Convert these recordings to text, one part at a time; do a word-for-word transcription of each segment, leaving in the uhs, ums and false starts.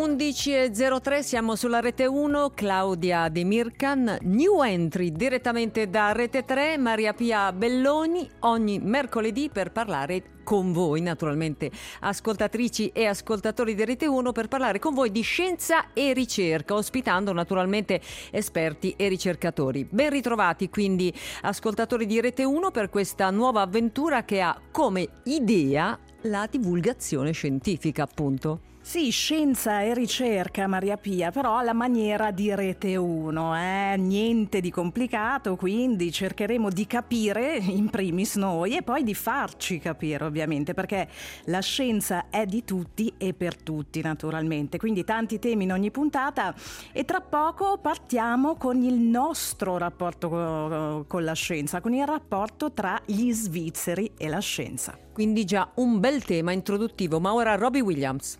undici e zero tre, siamo sulla Rete uno, Claudia De Mircan, new entry direttamente da Rete tre, Maria Pia Belloni, ogni mercoledì per parlare con voi, naturalmente ascoltatrici e ascoltatori di Rete uno, per parlare con voi di scienza e ricerca, ospitando naturalmente esperti e ricercatori. Ben ritrovati quindi ascoltatori di Rete uno per questa nuova avventura che ha come idea la divulgazione scientifica, appunto. Sì, scienza e ricerca, Maria Pia, però alla maniera di Rete uno, eh? Niente di complicato, quindi cercheremo di capire in primis noi e poi di farci capire, ovviamente, perché la scienza è di tutti e per tutti, naturalmente, quindi tanti temi in ogni puntata e tra poco partiamo con il nostro rapporto co- con la scienza, con il rapporto tra gli svizzeri e la scienza. Quindi già un bel tema introduttivo, ma ora Robbie Williams.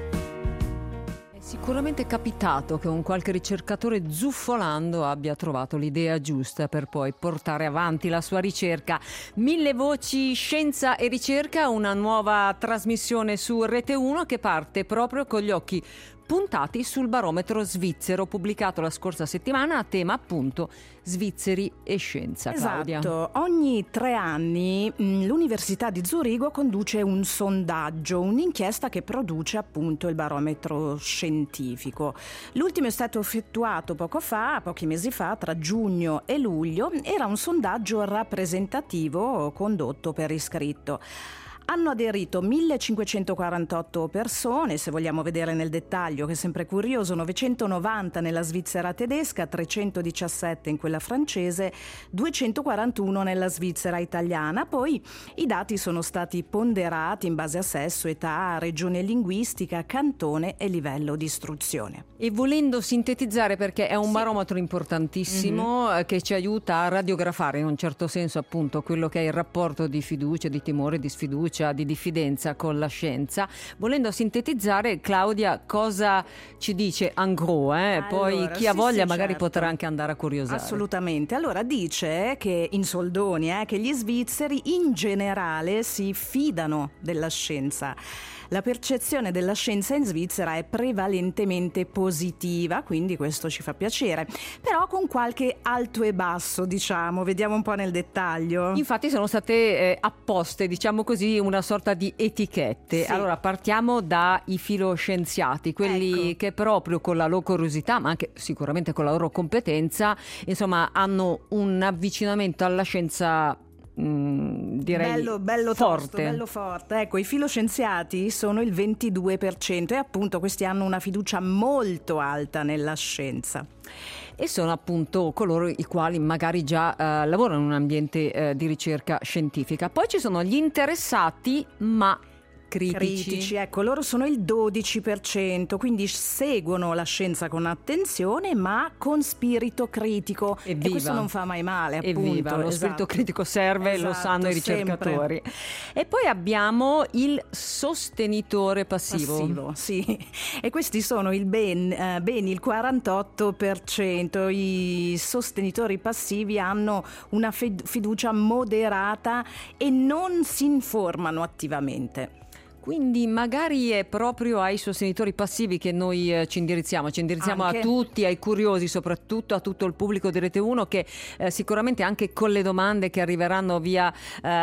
Sicuramente è capitato che un qualche ricercatore zuffolando abbia trovato l'idea giusta per poi portare avanti la sua ricerca. Mille voci, scienza e ricerca, una nuova trasmissione su Rete uno che parte proprio con gli occhi puntati sul barometro svizzero pubblicato la scorsa settimana a tema appunto svizzeri e scienza. Claudia. Esatto, ogni tre anni mh, l'Università di Zurigo conduce un sondaggio, un'inchiesta che produce appunto il barometro scientifico. L'ultimo è stato effettuato poco fa, pochi mesi fa, tra giugno e luglio, era un sondaggio rappresentativo condotto per iscritto. Hanno aderito millecinquecentoquarantotto persone, se vogliamo vedere nel dettaglio, che è sempre curioso, novecentonovanta nella Svizzera tedesca, trecentodiciassette in quella francese, duecentoquarantuno nella Svizzera italiana. Poi i dati sono stati ponderati in base a sesso, età, regione linguistica, cantone e livello di istruzione. E volendo sintetizzare, perché è un sì. barometro importantissimo mm-hmm. che ci aiuta a radiografare in un certo senso appunto quello che è il rapporto di fiducia, di timore, di sfiducia, di diffidenza con la scienza. Volendo sintetizzare, Claudia, cosa ci dice en gros? Eh? Allora, Poi chi ha sì, voglia sì, magari certo. potrà anche andare a curiosare. Assolutamente. Allora dice che in soldoni eh, che gli svizzeri in generale si fidano della scienza. La percezione della scienza in Svizzera è prevalentemente positiva, quindi questo ci fa piacere, però con qualche alto e basso, diciamo. Vediamo un po' nel dettaglio. Infatti sono state eh, apposte, diciamo così, una sorta di etichette. Sì. Allora partiamo dai filoscienziati, quelli ecco. che proprio con la loro curiosità, ma anche sicuramente con la loro competenza, insomma, hanno un avvicinamento alla scienza Mm, direi bello, bello forte. Tosto, bello forte. Ecco, i filoscienziati sono il ventidue per cento e appunto questi hanno una fiducia molto alta nella scienza. E sono appunto coloro i quali magari già eh, lavorano in un ambiente eh, di ricerca scientifica. Poi ci sono gli interessati ma critici. critici, ecco, loro sono il dodici per cento, quindi seguono la scienza con attenzione ma con spirito critico. Evviva. E questo non fa mai male, appunto. Evviva, lo esatto. spirito critico serve, esatto, lo sanno i ricercatori. sempre. E poi abbiamo il sostenitore passivo. Passivo, sì. E questi sono il ben, eh, ben il quarantotto per cento. I sostenitori passivi hanno una fiducia moderata e non si informano attivamente. Quindi magari è proprio ai sostenitori passivi che noi eh, ci indirizziamo, ci indirizziamo anche. a tutti, ai curiosi, soprattutto a tutto il pubblico di Rete uno che eh, sicuramente anche con le domande che arriveranno via,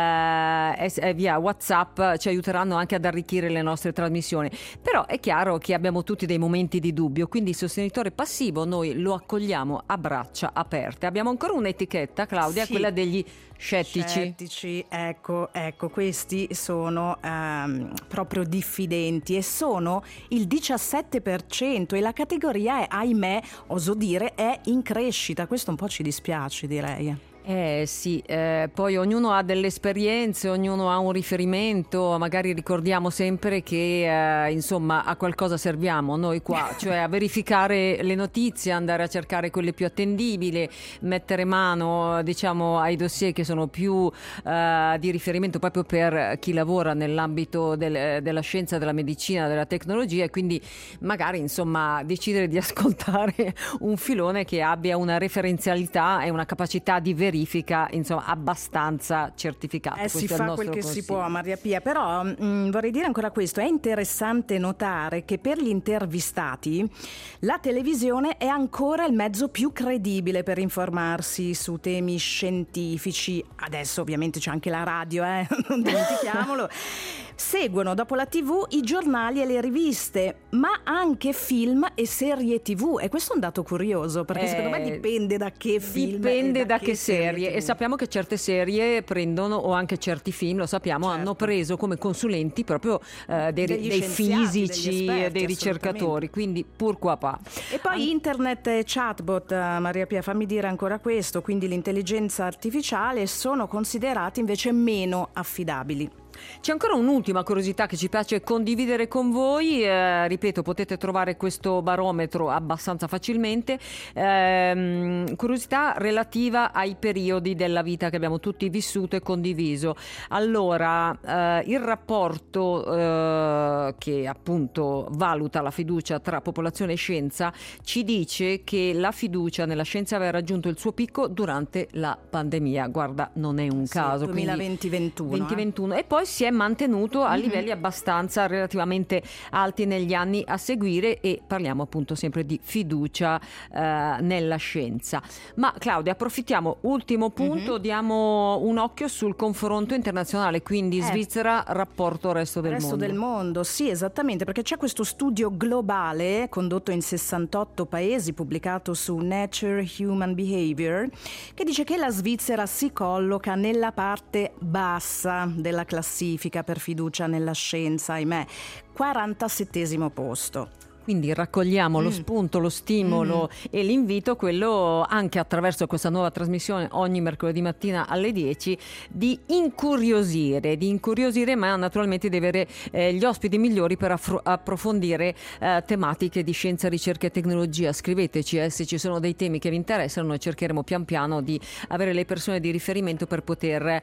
eh, eh, via WhatsApp ci aiuteranno anche ad arricchire le nostre trasmissioni. Però è chiaro che abbiamo tutti dei momenti di dubbio, quindi il sostenitore passivo noi lo accogliamo a braccia aperte. Abbiamo ancora un'etichetta, Claudia, sì. quella degli scettici. Scettici, ecco, ecco, questi sono ehm, proprio diffidenti e sono il diciassette per cento e la categoria è, ahimè, oso dire, è in crescita. Questo un po' ci dispiace, direi. Eh sì, eh, poi ognuno ha delle esperienze, ognuno ha un riferimento, magari ricordiamo sempre che eh, insomma a qualcosa serviamo noi qua, cioè a verificare le notizie, andare a cercare quelle più attendibili, mettere mano diciamo ai dossier che sono più eh, di riferimento proprio per chi lavora nell'ambito del, della scienza, della medicina, della tecnologia e quindi magari insomma decidere di ascoltare un filone che abbia una referenzialità e una capacità di verifica verifica, insomma, abbastanza certificata. Eh, si fa quel che si può, Maria Pia, però mh, vorrei dire ancora questo: è interessante notare che per gli intervistati la televisione è ancora il mezzo più credibile per informarsi su temi scientifici. Adesso ovviamente c'è anche la radio, eh? Non dimentichiamolo. Seguono dopo la tivù i giornali e le riviste, ma anche film e serie tivù, e questo è un dato curioso, perché eh, secondo me dipende da che film dipende e da, da che, che serie, serie, e sappiamo che certe serie prendono, o anche certi film, lo sappiamo, certo. hanno preso come consulenti proprio eh, dei, dei fisici, esperti, dei ricercatori, quindi pur qua pa. E poi An- internet e chatbot, Maria Pia, fammi dire ancora questo, quindi l'intelligenza artificiale, sono considerati invece meno affidabili. C'è ancora un'ultima curiosità che ci piace condividere con voi, eh, ripeto, potete trovare questo barometro abbastanza facilmente, eh, curiosità relativa ai periodi della vita che abbiamo tutti vissuto e condiviso. Allora, eh, il rapporto eh, che appunto valuta la fiducia tra popolazione e scienza ci dice che la fiducia nella scienza aveva raggiunto il suo picco durante la pandemia. Guarda, non è un sì, caso. duemilaventi ventuno Eh? E poi si è mantenuto a livelli abbastanza relativamente alti negli anni a seguire, e parliamo appunto sempre di fiducia eh, nella scienza. Ma Claudia, approfittiamo, ultimo punto, mm-hmm. diamo un occhio sul confronto internazionale, quindi eh. Svizzera, rapporto resto del resto mondo. del mondo, sì, esattamente, perché c'è questo studio globale condotto in sessantotto paesi, pubblicato su Nature Human Behavior, che dice che la Svizzera si colloca nella parte bassa della classifica per fiducia nella scienza, ahimè, quarantasettesimo posto. Quindi raccogliamo mm. lo spunto, lo stimolo mm. e l'invito, quello anche attraverso questa nuova trasmissione ogni mercoledì mattina alle dieci, di incuriosire, di incuriosire, ma naturalmente di avere eh, gli ospiti migliori per affro- approfondire eh, tematiche di scienza, ricerca e tecnologia. Scriveteci eh, se ci sono dei temi che vi interessano, noi cercheremo pian piano di avere le persone di riferimento per poter eh,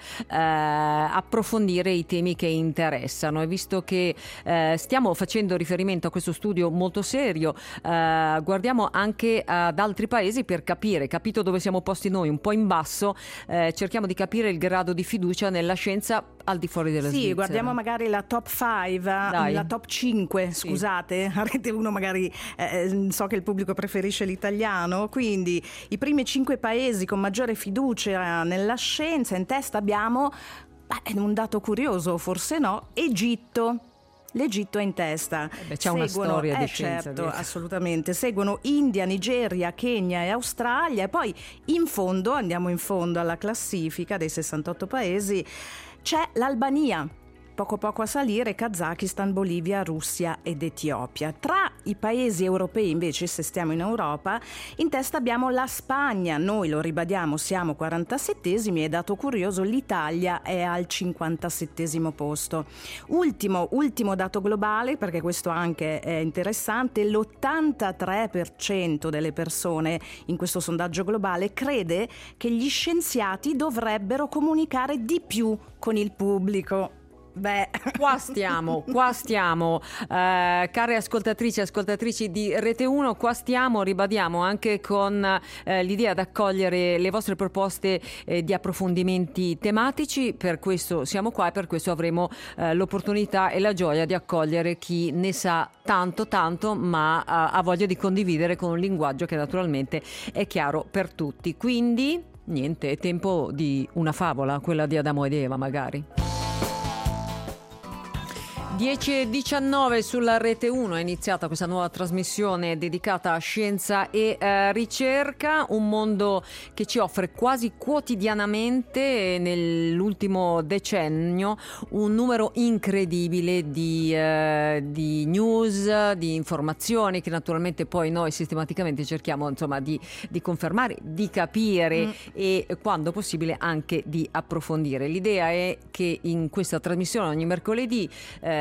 approfondire i temi che interessano. E visto che eh, stiamo facendo riferimento a questo studio molto serio, eh, guardiamo anche ad altri paesi per capire, capito dove siamo posti noi, un po' in basso, eh, cerchiamo di capire il grado di fiducia nella scienza al di fuori della sì, Svizzera. Sì, guardiamo magari la top cinque, la top cinque, sì. Scusate, a Rete uno magari eh, so che il pubblico preferisce l'italiano, quindi i primi cinque paesi con maggiore fiducia nella scienza. In testa abbiamo, beh, un dato curioso, forse no, Egitto. L'Egitto è in testa. Eh beh, c'è Seguono, una storia eh, di scienza. Certo, dietro. Assolutamente. Seguono India, Nigeria, Kenya e Australia, e poi in fondo, andiamo in fondo alla classifica dei sessantotto paesi, c'è l'Albania. Poco poco a salire Kazakistan, Bolivia, Russia ed Etiopia. Tra i paesi europei invece, se stiamo in Europa, in testa abbiamo la Spagna. Noi, lo ribadiamo, siamo quarantasettesimi, e dato curioso, l'Italia è al cinquantasettesimo posto. Ultimo, ultimo dato globale, perché questo anche è interessante: l'ottantatré per cento delle persone in questo sondaggio globale crede che gli scienziati dovrebbero comunicare di più con il pubblico. Beh, qua stiamo, qua stiamo, eh, care ascoltatrici e ascoltatrici di Rete uno, qua stiamo, ribadiamo, anche con eh, l'idea di accogliere le vostre proposte eh, di approfondimenti tematici. Per questo siamo qua, e per questo avremo eh, l'opportunità e la gioia di accogliere chi ne sa tanto tanto, ma ha, ha voglia di condividere con un linguaggio che naturalmente è chiaro per tutti. Quindi niente, è tempo di una favola, quella di Adamo ed Eva magari. dieci e diciannove sulla Rete uno è iniziata questa nuova trasmissione dedicata a scienza e eh, ricerca, un mondo che ci offre quasi quotidianamente nell'ultimo decennio un numero incredibile di, eh, di news, di informazioni che naturalmente poi noi sistematicamente cerchiamo, insomma, di, di confermare, di capire mm. e quando possibile anche di approfondire. L'idea è che in questa trasmissione ogni mercoledì eh,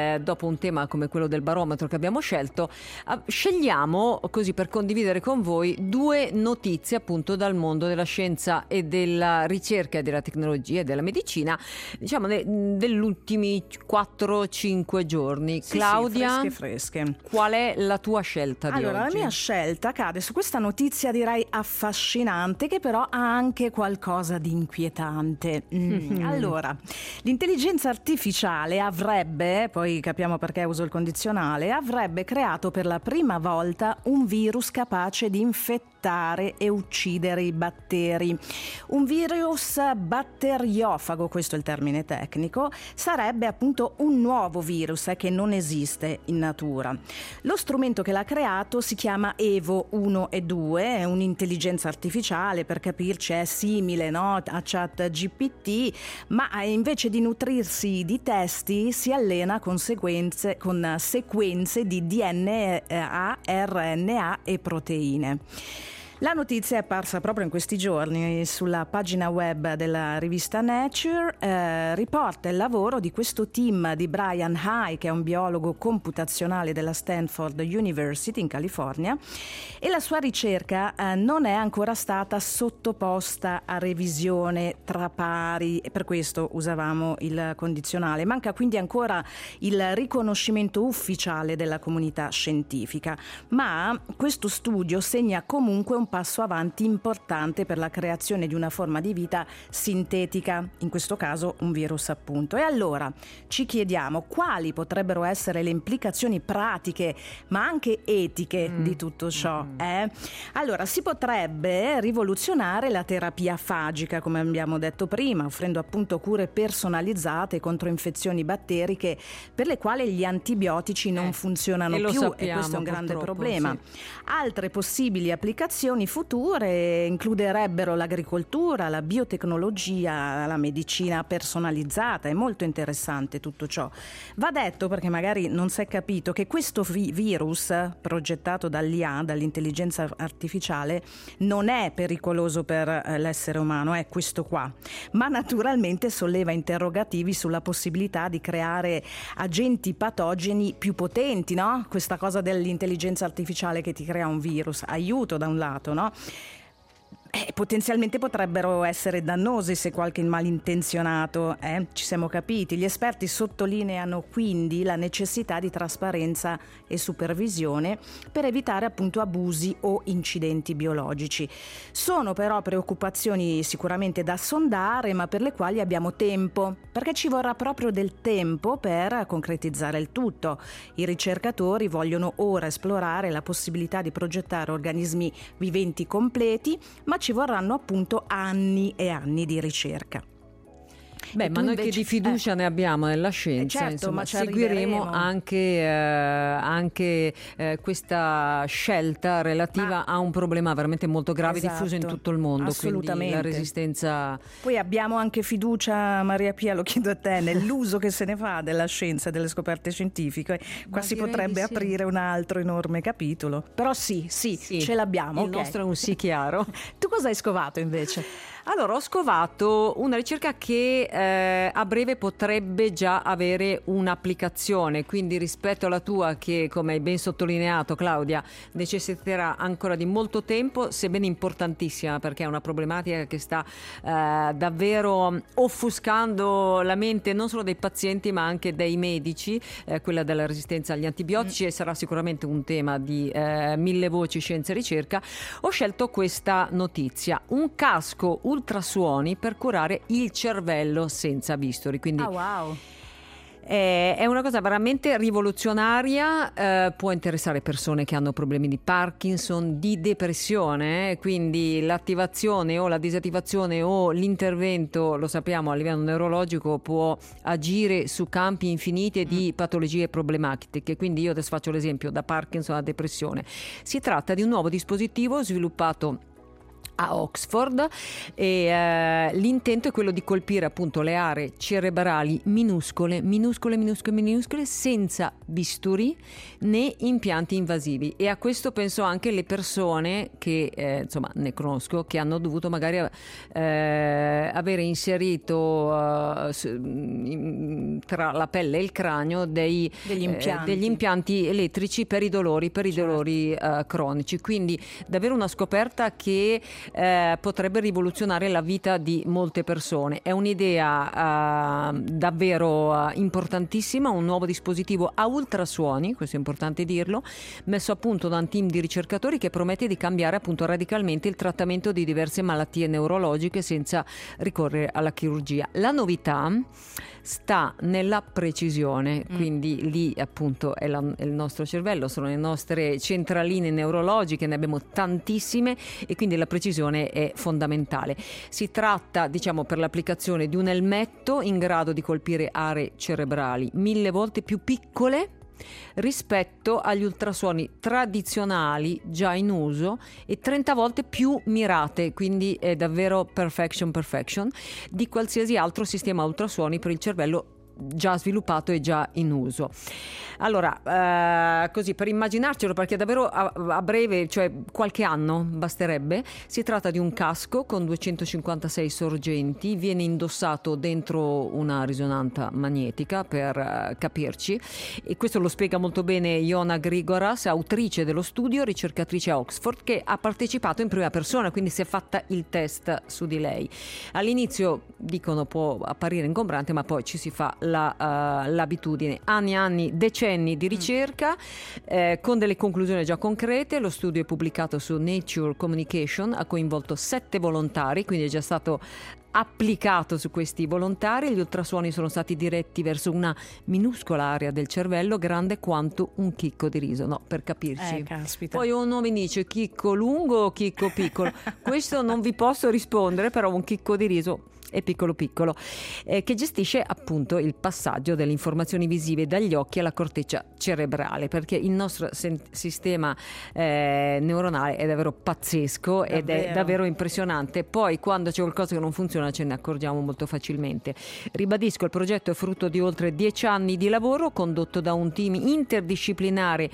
eh, dopo un tema come quello del barometro che abbiamo scelto, eh, scegliamo così per condividere con voi due notizie appunto dal mondo della scienza e della ricerca e della tecnologia e della medicina, diciamo de, degli ultimi quattro cinque giorni. Sì, Claudia, sì, fresche, fresche. Qual è la tua scelta di allora, oggi? La mia scelta cade su questa notizia direi affascinante, che però ha anche qualcosa di inquietante. Mm. Allora, l'intelligenza artificiale avrebbe, poi capiamo perché uso il condizionale, avrebbe creato per la prima volta un virus capace di infettare e uccidere i batteri. Un virus batteriofago, questo è il termine tecnico, sarebbe appunto un nuovo virus eh, che non esiste in natura. Lo strumento che l'ha creato si chiama Evo uno e due, è un'intelligenza artificiale, per capirci è simile, no, a ChatGPT, ma invece di nutrirsi di testi si allena con sequenze, con sequenze di D N A, R N A e proteine. La notizia è apparsa proprio in questi giorni sulla pagina web della rivista Nature, eh, riporta il lavoro di questo team di Brian High, che è un biologo computazionale della Stanford University in California, e la sua ricerca eh, non è ancora stata sottoposta a revisione tra pari, e per questo usavamo il condizionale. Manca quindi ancora il riconoscimento ufficiale della comunità scientifica, ma questo studio segna comunque un passo avanti importante per la creazione di una forma di vita sintetica, in questo caso un virus appunto. E allora ci chiediamo quali potrebbero essere le implicazioni pratiche ma anche etiche mm. di tutto ciò. Mm. Eh? Allora, si potrebbe rivoluzionare la terapia fagica, come abbiamo detto prima, offrendo appunto cure personalizzate contro infezioni batteriche per le quali gli antibiotici non eh, funzionano e più, sappiamo, e questo è un grande problema. Sì. Altre possibili applicazioni future includerebbero l'agricoltura, la biotecnologia, la medicina personalizzata. È molto interessante tutto ciò. Va detto, perché magari non si è capito, che questo vi- virus progettato dall'I A, dall'intelligenza artificiale, non è pericoloso per eh, l'essere umano, è questo qua, ma naturalmente solleva interrogativi sulla possibilità di creare agenti patogeni più potenti, no? Questa cosa dell'intelligenza artificiale che ti crea un virus, aiuto da un lato, no? Eh, potenzialmente potrebbero essere dannosi se qualche malintenzionato, eh? Ci siamo capiti. Gli esperti sottolineano quindi la necessità di trasparenza e supervisione per evitare appunto abusi o incidenti biologici. Sono però preoccupazioni sicuramente da sondare, ma per le quali abbiamo tempo, perché ci vorrà proprio del tempo per concretizzare il tutto. I ricercatori vogliono ora esplorare la possibilità di progettare organismi viventi completi, ma ci vorranno appunto anni e anni di ricerca. Beh, ma noi invece, che di fiducia eh, ne abbiamo nella scienza, certo, insomma, ma seguiremo anche, eh, anche eh, questa scelta relativa ma, a un problema veramente molto grave, esatto, diffuso in tutto il mondo, quindi la resistenza. Poi abbiamo anche fiducia, Maria Pia, lo chiedo a te, nell'uso che se ne fa della scienza e delle scoperte scientifiche. Qua ma si potrebbe aprire sì. un altro enorme capitolo. Però sì, sì, sì, ce l'abbiamo. Il okay. nostro è un sì chiaro. Tu cosa hai scovato invece? Allora, ho scovato una ricerca che eh, a breve potrebbe già avere un'applicazione, quindi rispetto alla tua, che come hai ben sottolineato Claudia necessiterà ancora di molto tempo, sebbene importantissima, perché è una problematica che sta eh, davvero offuscando la mente non solo dei pazienti ma anche dei medici, eh, quella della resistenza agli antibiotici, mm. e sarà sicuramente un tema di eh, mille voci scienza e ricerca. Ho scelto questa notizia: un casco ultrasuoni per curare il cervello senza bisturi. Quindi oh, wow. è una cosa veramente rivoluzionaria, eh, può interessare persone che hanno problemi di Parkinson, di depressione, eh, quindi l'attivazione o la disattivazione o l'intervento, lo sappiamo, a livello neurologico può agire su campi infiniti di patologie problematiche. Quindi io adesso faccio l'esempio da Parkinson alla depressione. Si tratta di un nuovo dispositivo sviluppato a Oxford e eh, l'intento è quello di colpire appunto le aree cerebrali minuscole, minuscole, minuscole, minuscole, senza bisturi né impianti invasivi. E a questo penso anche le persone che, eh, insomma, ne conosco, che hanno dovuto magari eh, avere inserito eh, tra la pelle e il cranio dei, degli, impianti. Eh, degli impianti elettrici per i dolori, per i certo. dolori eh, cronici. Quindi davvero una scoperta che Eh, potrebbe rivoluzionare la vita di molte persone. È un'idea eh, davvero eh, importantissima, un nuovo dispositivo a ultrasuoni, questo è importante dirlo, messo a punto da un team di ricercatori che promette di cambiare appunto radicalmente il trattamento di diverse malattie neurologiche senza ricorrere alla chirurgia. La novità sta nella precisione, mm. quindi lì appunto è, la, è il nostro cervello, sono le nostre centraline neurologiche, ne abbiamo tantissime e quindi la precisione è fondamentale. Si tratta, diciamo, per l'applicazione di un elmetto in grado di colpire aree cerebrali mille volte più piccole rispetto agli ultrasuoni tradizionali già in uso e trenta volte più mirate, quindi è davvero perfection perfection di qualsiasi altro sistema ultrasuoni per il cervello già sviluppato e già in uso. Allora, eh, così per immaginarcelo, perché davvero a, a breve, cioè qualche anno basterebbe, si tratta di un casco con duecentocinquantasei sorgenti, viene indossato dentro una risonanza magnetica per uh, capirci, e questo lo spiega molto bene Iona Grigoras, autrice dello studio, ricercatrice a Oxford, che ha partecipato in prima persona, quindi si è fatta il test su di lei. All'inizio dicono può apparire ingombrante, ma poi ci si fa La, uh, l'abitudine. Anni e anni, decenni di ricerca eh, con delle conclusioni già concrete. Lo studio è pubblicato su Nature Communication, ha coinvolto sette volontari, quindi è già stato applicato su questi volontari. Gli ultrasuoni sono stati diretti verso una minuscola area del cervello grande quanto un chicco di riso, no, per capirci. Eh, caspita. Poi uno mi dice chicco lungo o chicco piccolo. Questo non vi posso rispondere, però un chicco di riso è piccolo piccolo, eh, che gestisce appunto il passaggio delle informazioni visive dagli occhi alla corteccia cerebrale, perché il nostro sen- sistema eh, neuronale è davvero pazzesco, davvero. Ed è davvero impressionante. Poi quando c'è qualcosa che non funziona ce ne accorgiamo molto facilmente. Ribadisco, il progetto è frutto di oltre dieci anni di lavoro condotto da un team interdisciplinare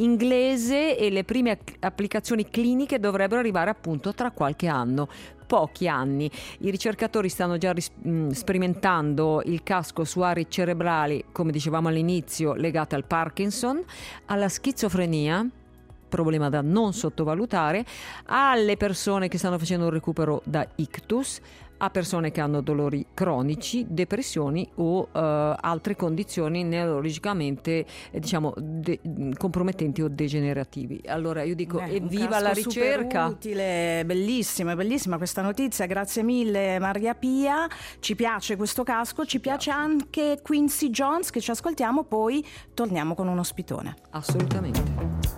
inglese e le prime applicazioni cliniche dovrebbero arrivare appunto tra qualche anno. Pochi anni. I ricercatori stanno già ris- mh, sperimentando il casco su aree cerebrali, come dicevamo all'inizio, legate al Parkinson, alla schizofrenia, problema da non sottovalutare, alle persone che stanno facendo un recupero da ictus, a persone che hanno dolori cronici, depressioni o uh, altre condizioni neurologicamente eh, diciamo de- compromettenti o degenerativi. Allora io dico Beh, evviva la ricerca. Utile, bellissima, bellissima questa notizia, grazie mille Maria Pia. Ci piace questo casco, ci piace anche Quincy Jones che ci ascoltiamo, poi torniamo con un ospitone. Assolutamente.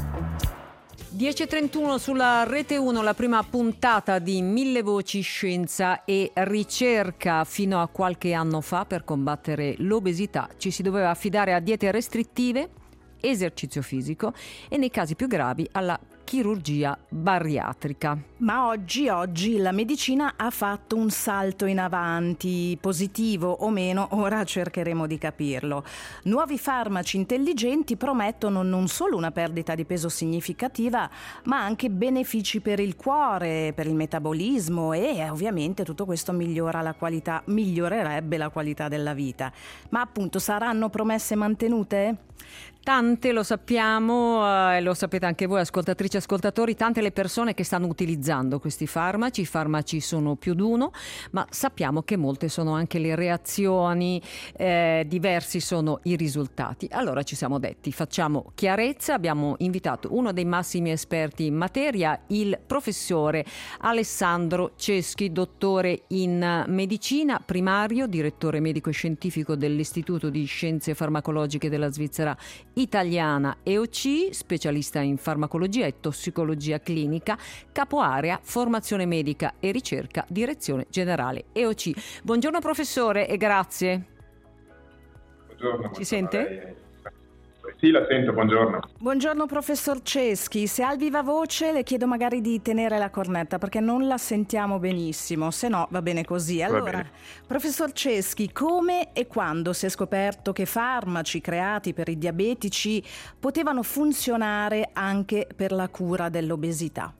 dieci e trentuno sulla Rete uno, la prima puntata di Mille Voci Scienza e Ricerca. Fino a qualche anno fa, per combattere l'obesità, ci si doveva affidare a diete restrittive, esercizio fisico e, nei casi più gravi, alla chirurgia bariatrica. Ma oggi, oggi la medicina ha fatto un salto in avanti, positivo o meno, ora cercheremo di capirlo. Nuovi farmaci intelligenti promettono non solo una perdita di peso significativa, ma anche benefici per il cuore, per il metabolismo, e ovviamente tutto questo migliora la qualità, migliorerebbe la qualità della vita. Ma appunto, saranno promesse mantenute? Tante, lo sappiamo, eh, lo sapete anche voi ascoltatrici e ascoltatori, tante le persone che stanno utilizzando questi farmaci. I farmaci sono più di uno, ma sappiamo che molte sono anche le reazioni, eh, diversi sono i risultati. Allora ci siamo detti, facciamo chiarezza, abbiamo invitato uno dei massimi esperti in materia, il professore Alessandro Ceschi, dottore in medicina, primario, direttore medico e scientifico dell'Istituto di Scienze Farmacologiche della Svizzera Italiana E O C, specialista in farmacologia e tossicologia clinica, capo area formazione medica e ricerca, direzione generale E O C. Buongiorno professore e grazie. Buongiorno. Ci sente? Lei. Sì, la sento, buongiorno. Buongiorno professor Ceschi, se ha il viva voce le chiedo magari di tenere la cornetta perché non la sentiamo benissimo, se no va bene così. Allora, bene. Professor Ceschi, come e quando si è scoperto che farmaci creati per i diabetici potevano funzionare anche per la cura dell'obesità?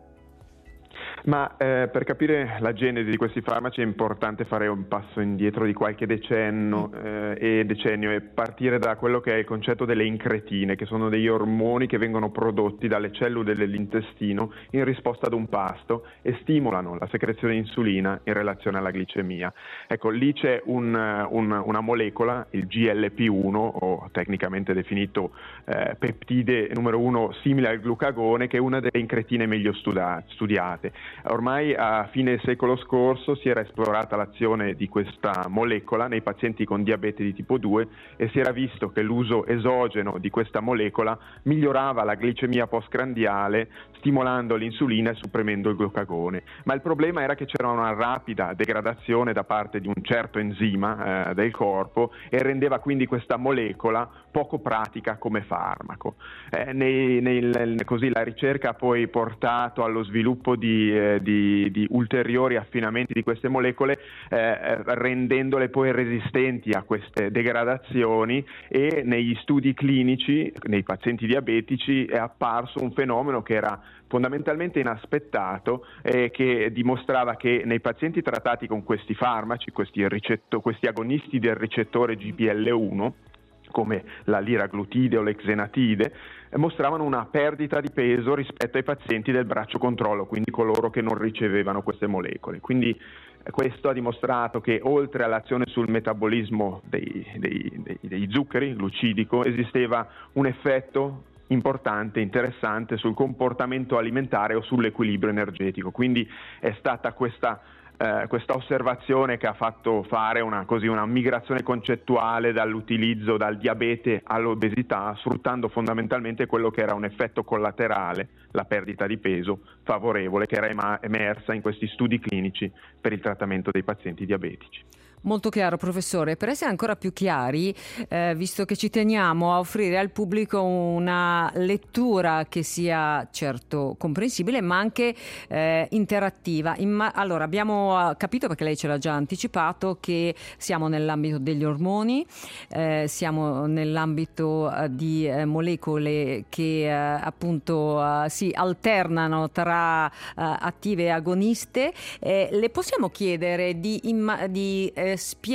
Ma eh, per capire la genesi di questi farmaci è importante fare un passo indietro di qualche decennio, eh, e decennio e partire da quello che è il concetto delle incretine, che sono degli ormoni che vengono prodotti dalle cellule dell'intestino in risposta ad un pasto e stimolano la secrezione di insulina in relazione alla glicemia. Ecco, lì c'è un, un, una molecola, il G L P uno, o tecnicamente definito eh, peptide numero uno simile al glucagone, che è una delle incretine meglio studia- studiate. Ormai a fine secolo scorso si era esplorata l'azione di questa molecola nei pazienti con diabete di tipo due e si era visto che l'uso esogeno di questa molecola migliorava la glicemia postprandiale, stimolando l'insulina e supprimendo il glucagone. Ma il problema era che c'era una rapida degradazione da parte di un certo enzima eh, del corpo e rendeva quindi questa molecola poco pratica come farmaco. Eh, nei, nei, così la ricerca ha poi portato allo sviluppo di eh, Di, di ulteriori affinamenti di queste molecole, eh, rendendole poi resistenti a queste degradazioni, e negli studi clinici nei pazienti diabetici è apparso un fenomeno che era fondamentalmente inaspettato, eh, che dimostrava che nei pazienti trattati con questi farmaci, questi, ricetto, questi agonisti del ricettore G P L uno, come la liraglutide o l'exenatide, mostravano una perdita di peso rispetto ai pazienti del braccio controllo, quindi coloro che non ricevevano queste molecole. Quindi questo ha dimostrato che oltre all'azione sul metabolismo dei, dei, dei, dei zuccheri, glucidico, esisteva un effetto importante, interessante sul comportamento alimentare o sull'equilibrio energetico. Quindi è stata questa Eh, questa osservazione che ha fatto fare una, così, una migrazione concettuale dall'utilizzo dal diabete all'obesità, sfruttando fondamentalmente quello che era un effetto collaterale, la perdita di peso favorevole, che era ema- emersa in questi studi clinici per il trattamento dei pazienti diabetici. Molto chiaro, professore. Per essere ancora più chiari, eh, visto che ci teniamo a offrire al pubblico una lettura che sia certo comprensibile ma anche eh, interattiva. Imma- allora, abbiamo capito, perché lei ce l'ha già anticipato, che siamo nell'ambito degli ormoni, eh, siamo nell'ambito eh, di eh, molecole che eh, appunto eh, si alternano tra eh, attive e agoniste. Eh, le possiamo chiedere di, imma- di eh,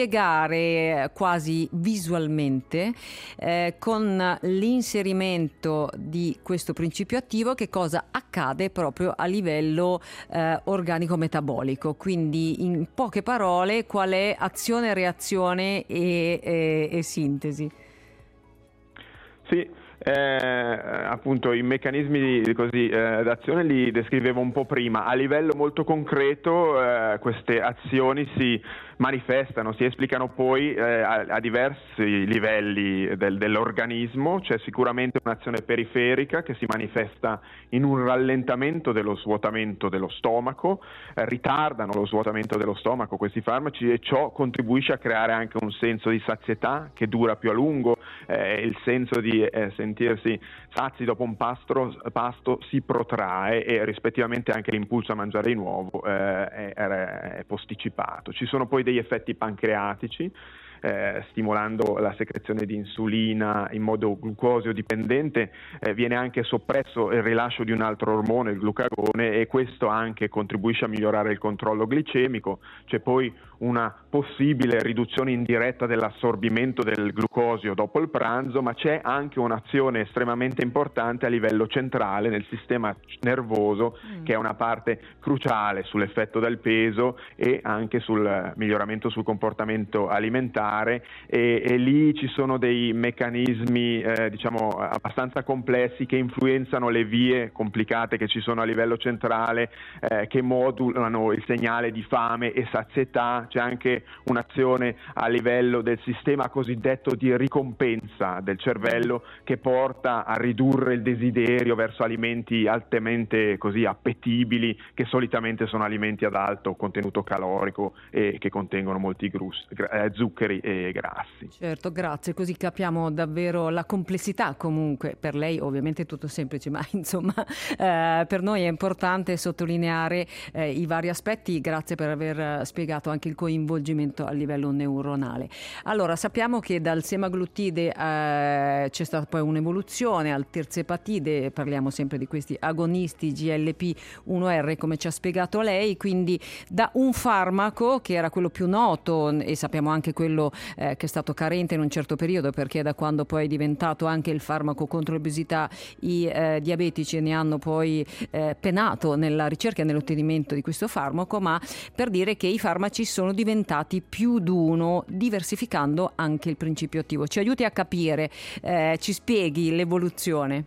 spiegare quasi visualmente eh, con l'inserimento di questo principio attivo che cosa accade proprio a livello eh, organico-metabolico, quindi in poche parole qual è azione, reazione e, e, e sintesi. Sì, eh, appunto i meccanismi di, così, eh, d'azione li descrivevo un po' prima. A livello molto concreto eh, queste azioni si manifestano, si esplicano poi eh, a, a diversi livelli del, dell'organismo. C'è sicuramente un'azione periferica che si manifesta in un rallentamento dello svuotamento dello stomaco, eh, ritardano lo svuotamento dello stomaco questi farmaci, e ciò contribuisce a creare anche un senso di sazietà che dura più a lungo, eh, il senso di eh, sentirsi sazi dopo un pasto, pasto si protrae e rispettivamente anche l'impulso a mangiare di nuovo eh, è, è posticipato. Ci sono poi degli effetti pancreatici, eh, stimolando la secrezione di insulina in modo glucosio dipendente, eh, viene anche soppresso il rilascio di un altro ormone, il glucagone, e questo anche contribuisce a migliorare il controllo glicemico. C'è poi una possibile riduzione indiretta dell'assorbimento del glucosio dopo il pranzo, ma c'è anche un'azione estremamente importante a livello centrale nel sistema nervoso, mm. che è una parte cruciale sull'effetto del peso e anche sul miglioramento sul comportamento alimentare, e, e lì ci sono dei meccanismi eh, diciamo abbastanza complessi che influenzano le vie complicate che ci sono a livello centrale, eh, che modulano il segnale di fame e sazietà. C'è anche un'azione a livello del sistema cosiddetto di ricompensa del cervello, che porta a ridurre il desiderio verso alimenti altamente così appetibili, che solitamente sono alimenti ad alto contenuto calorico e che contengono molti grus, eh, zuccheri zuccheri e grassi. Certo, grazie, così capiamo davvero la complessità. Comunque per lei ovviamente è tutto semplice, ma insomma eh, per noi è importante sottolineare eh, i vari aspetti. Grazie per aver spiegato anche il coinvolgimento a livello neuronale. Allora, sappiamo che dal semaglutide eh, c'è stata poi un'evoluzione al tirzepatide, parliamo sempre di questi agonisti G L P uno R come ci ha spiegato lei, quindi da un farmaco che era quello più noto e sappiamo anche quello eh, che è stato carente in un certo periodo, perché da quando poi è diventato anche il farmaco contro l'obesità i eh, diabetici ne hanno poi eh, penato nella ricerca e nell'ottenimento di questo farmaco, ma per dire che i farmaci sono diventati più d'uno, diversificando anche il principio attivo. Ci aiuti a capire, eh, ci spieghi l'evoluzione?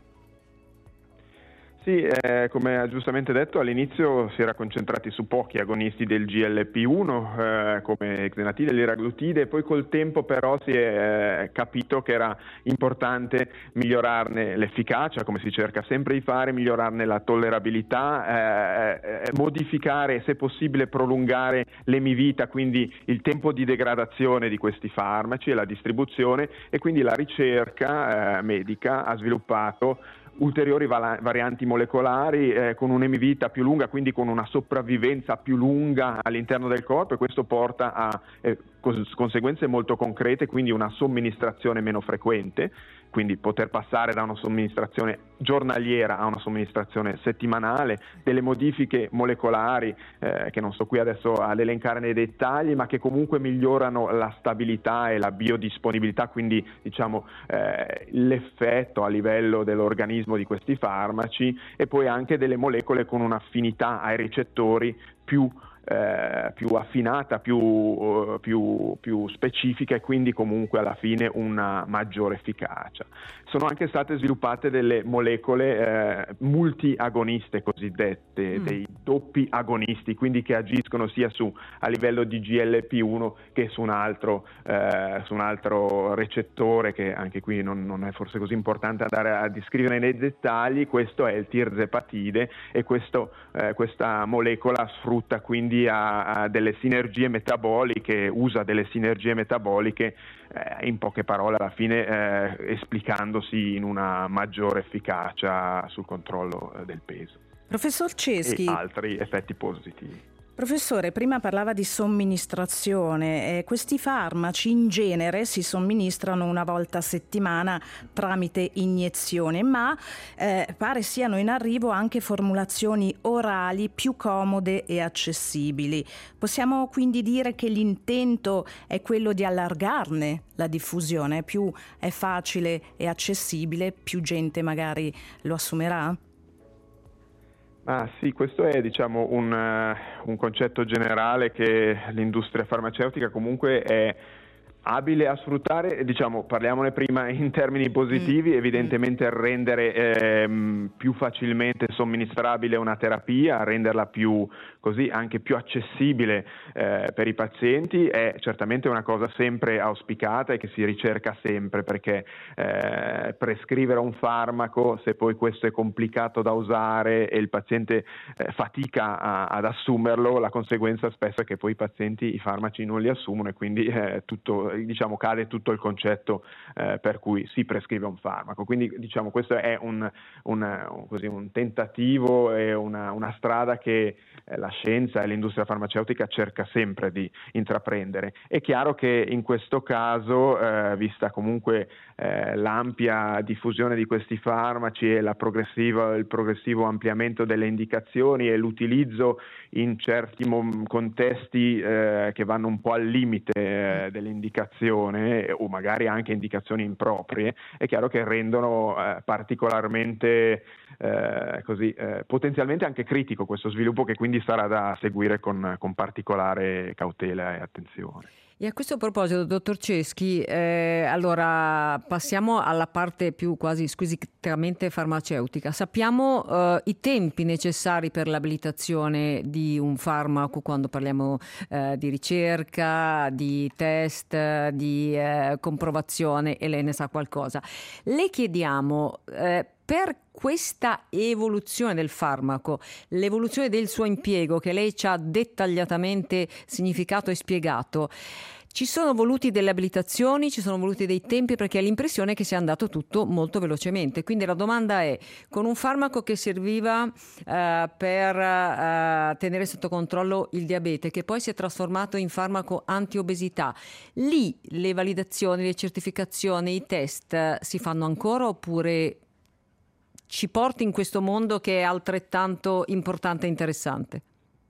Sì, eh, come ha giustamente detto, all'inizio si era concentrati su pochi agonisti del G L P uno eh, come xenatide e liraglutide, poi col tempo però si è eh, capito che era importante migliorarne l'efficacia, come si cerca sempre di fare, migliorarne la tollerabilità, eh, eh, modificare, se possibile prolungare l'emivita, quindi il tempo di degradazione di questi farmaci e la distribuzione, e quindi la ricerca eh, medica ha sviluppato ulteriori varianti molecolari eh, con un'emivita più lunga, quindi con una sopravvivenza più lunga all'interno del corpo, e questo porta a eh, cos- conseguenze molto concrete, quindi una somministrazione meno frequente, quindi poter passare da una somministrazione giornaliera a una somministrazione settimanale, delle modifiche molecolari eh, che non sto qui adesso ad elencare nei dettagli, ma che comunque migliorano la stabilità e la biodisponibilità, quindi diciamo eh, l'effetto a livello dell'organismo di questi farmaci, e poi anche delle molecole con un'affinità ai recettori più Eh, più affinata, più, uh, più, più specifica, e quindi comunque alla fine una maggiore efficacia. Sono anche state sviluppate delle molecole eh, multiagoniste cosiddette, mm. dei doppi agonisti, quindi che agiscono sia su a livello di G L P uno che su un altro, eh, su un altro recettore, che anche qui non, non è forse così importante andare a descrivere nei dettagli. Questo è il tirzepatide, e questo, eh, questa molecola sfrutta quindi a, a delle sinergie metaboliche, usa delle sinergie metaboliche, eh, in poche parole alla fine eh, esplicandosi in una maggiore efficacia sul controllo eh, del peso. Professor Ceschi, e altri effetti positivi. Professore, prima parlava di somministrazione. Eh, questi farmaci in genere si somministrano una volta a settimana tramite iniezione, ma eh, pare siano in arrivo anche formulazioni orali più comode e accessibili. Possiamo quindi dire che l'intento è quello di allargarne la diffusione? Più è facile e accessibile, più gente magari lo assumerà? Ah sì, questo è diciamo un, uh, un concetto generale che l'industria farmaceutica comunque è abile a sfruttare. Diciamo, parliamone prima in termini positivi, evidentemente rendere ehm, più facilmente somministrabile una terapia, renderla più così anche più accessibile eh, per i pazienti è certamente una cosa sempre auspicata e che si ricerca sempre, perché eh, prescrivere un farmaco, se poi questo è complicato da usare e il paziente eh, fatica a, ad assumerlo, la conseguenza spesso è che poi i pazienti i farmaci non li assumono, e quindi eh, tutto diciamo cade tutto il concetto eh, per cui si prescrive un farmaco. Quindi diciamo questo è un, un, un, così, un tentativo e una, una strada che eh, la scienza e l'industria farmaceutica cerca sempre di intraprendere. È chiaro che in questo caso, eh, vista comunque eh, l'ampia diffusione di questi farmaci e la progressiva, il progressivo ampliamento delle indicazioni e l'utilizzo in certi mom- contesti eh, che vanno un po' al limite eh, dell'indicazione o magari anche indicazioni improprie, è chiaro che rendono eh, particolarmente eh, così eh, potenzialmente anche critico questo sviluppo, che quindi sarà da seguire con, con particolare cautela e attenzione. E a questo proposito, dottor Ceschi, eh, allora passiamo alla parte più quasi squisitamente farmaceutica. Sappiamo eh, i tempi necessari per l'abilitazione di un farmaco quando parliamo eh, di ricerca, di test, di eh, comprovazione, e lei ne sa qualcosa. Le chiediamo, eh, per questa evoluzione del farmaco, l'evoluzione del suo impiego che lei ci ha dettagliatamente significato e spiegato, ci sono voluti delle abilitazioni, ci sono voluti dei tempi, perché ha l'impressione che sia andato tutto molto velocemente. Quindi la domanda è, con un farmaco che serviva eh, per eh, tenere sotto controllo il diabete, che poi si è trasformato in farmaco antiobesità, lì le validazioni, le certificazioni, i test eh, si fanno ancora, oppure ci porti in questo mondo che è altrettanto importante e interessante?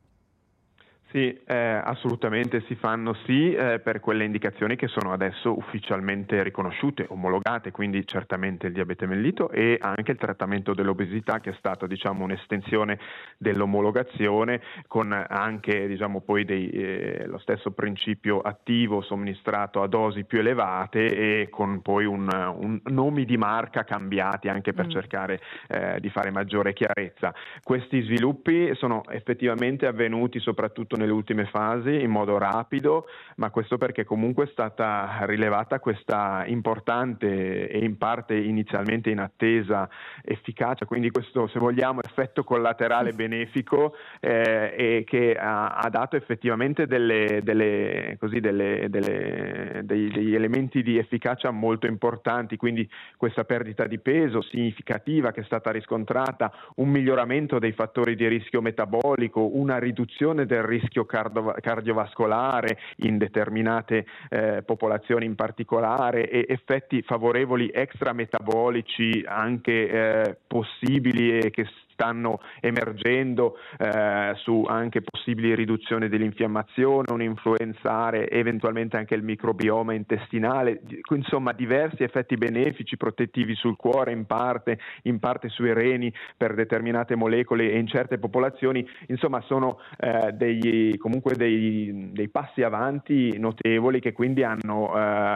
Sì, eh, assolutamente si fanno sì eh, per quelle indicazioni che sono adesso ufficialmente riconosciute, omologate, quindi certamente il diabete mellito e anche il trattamento dell'obesità, che è stata, diciamo, un'estensione dell'omologazione, con anche, diciamo, poi dei, eh, lo stesso principio attivo somministrato a dosi più elevate e con poi un, un nomi di marca cambiati anche per mm. cercare eh, di fare maggiore chiarezza. Questi sviluppi sono effettivamente avvenuti soprattutto nelle ultime fasi in modo rapido, ma questo perché comunque è stata rilevata questa importante e in parte inizialmente inattesa efficacia, quindi questo, se vogliamo, effetto collaterale benefico eh, e che ha, ha dato effettivamente delle, delle, così, delle, delle, dei, degli elementi di efficacia molto importanti, quindi questa perdita di peso significativa che è stata riscontrata, un miglioramento dei fattori di rischio metabolico, una riduzione del rischio cardiovascolare in determinate eh, popolazioni in particolare, e effetti favorevoli extrametabolici anche eh, possibili e che stanno emergendo eh, su anche possibili riduzioni dell'infiammazione, un influenzare eventualmente anche il microbioma intestinale, insomma diversi effetti benefici protettivi sul cuore in parte, in parte sui reni per determinate molecole e in certe popolazioni. Insomma sono eh, degli, comunque dei, dei passi avanti notevoli che quindi hanno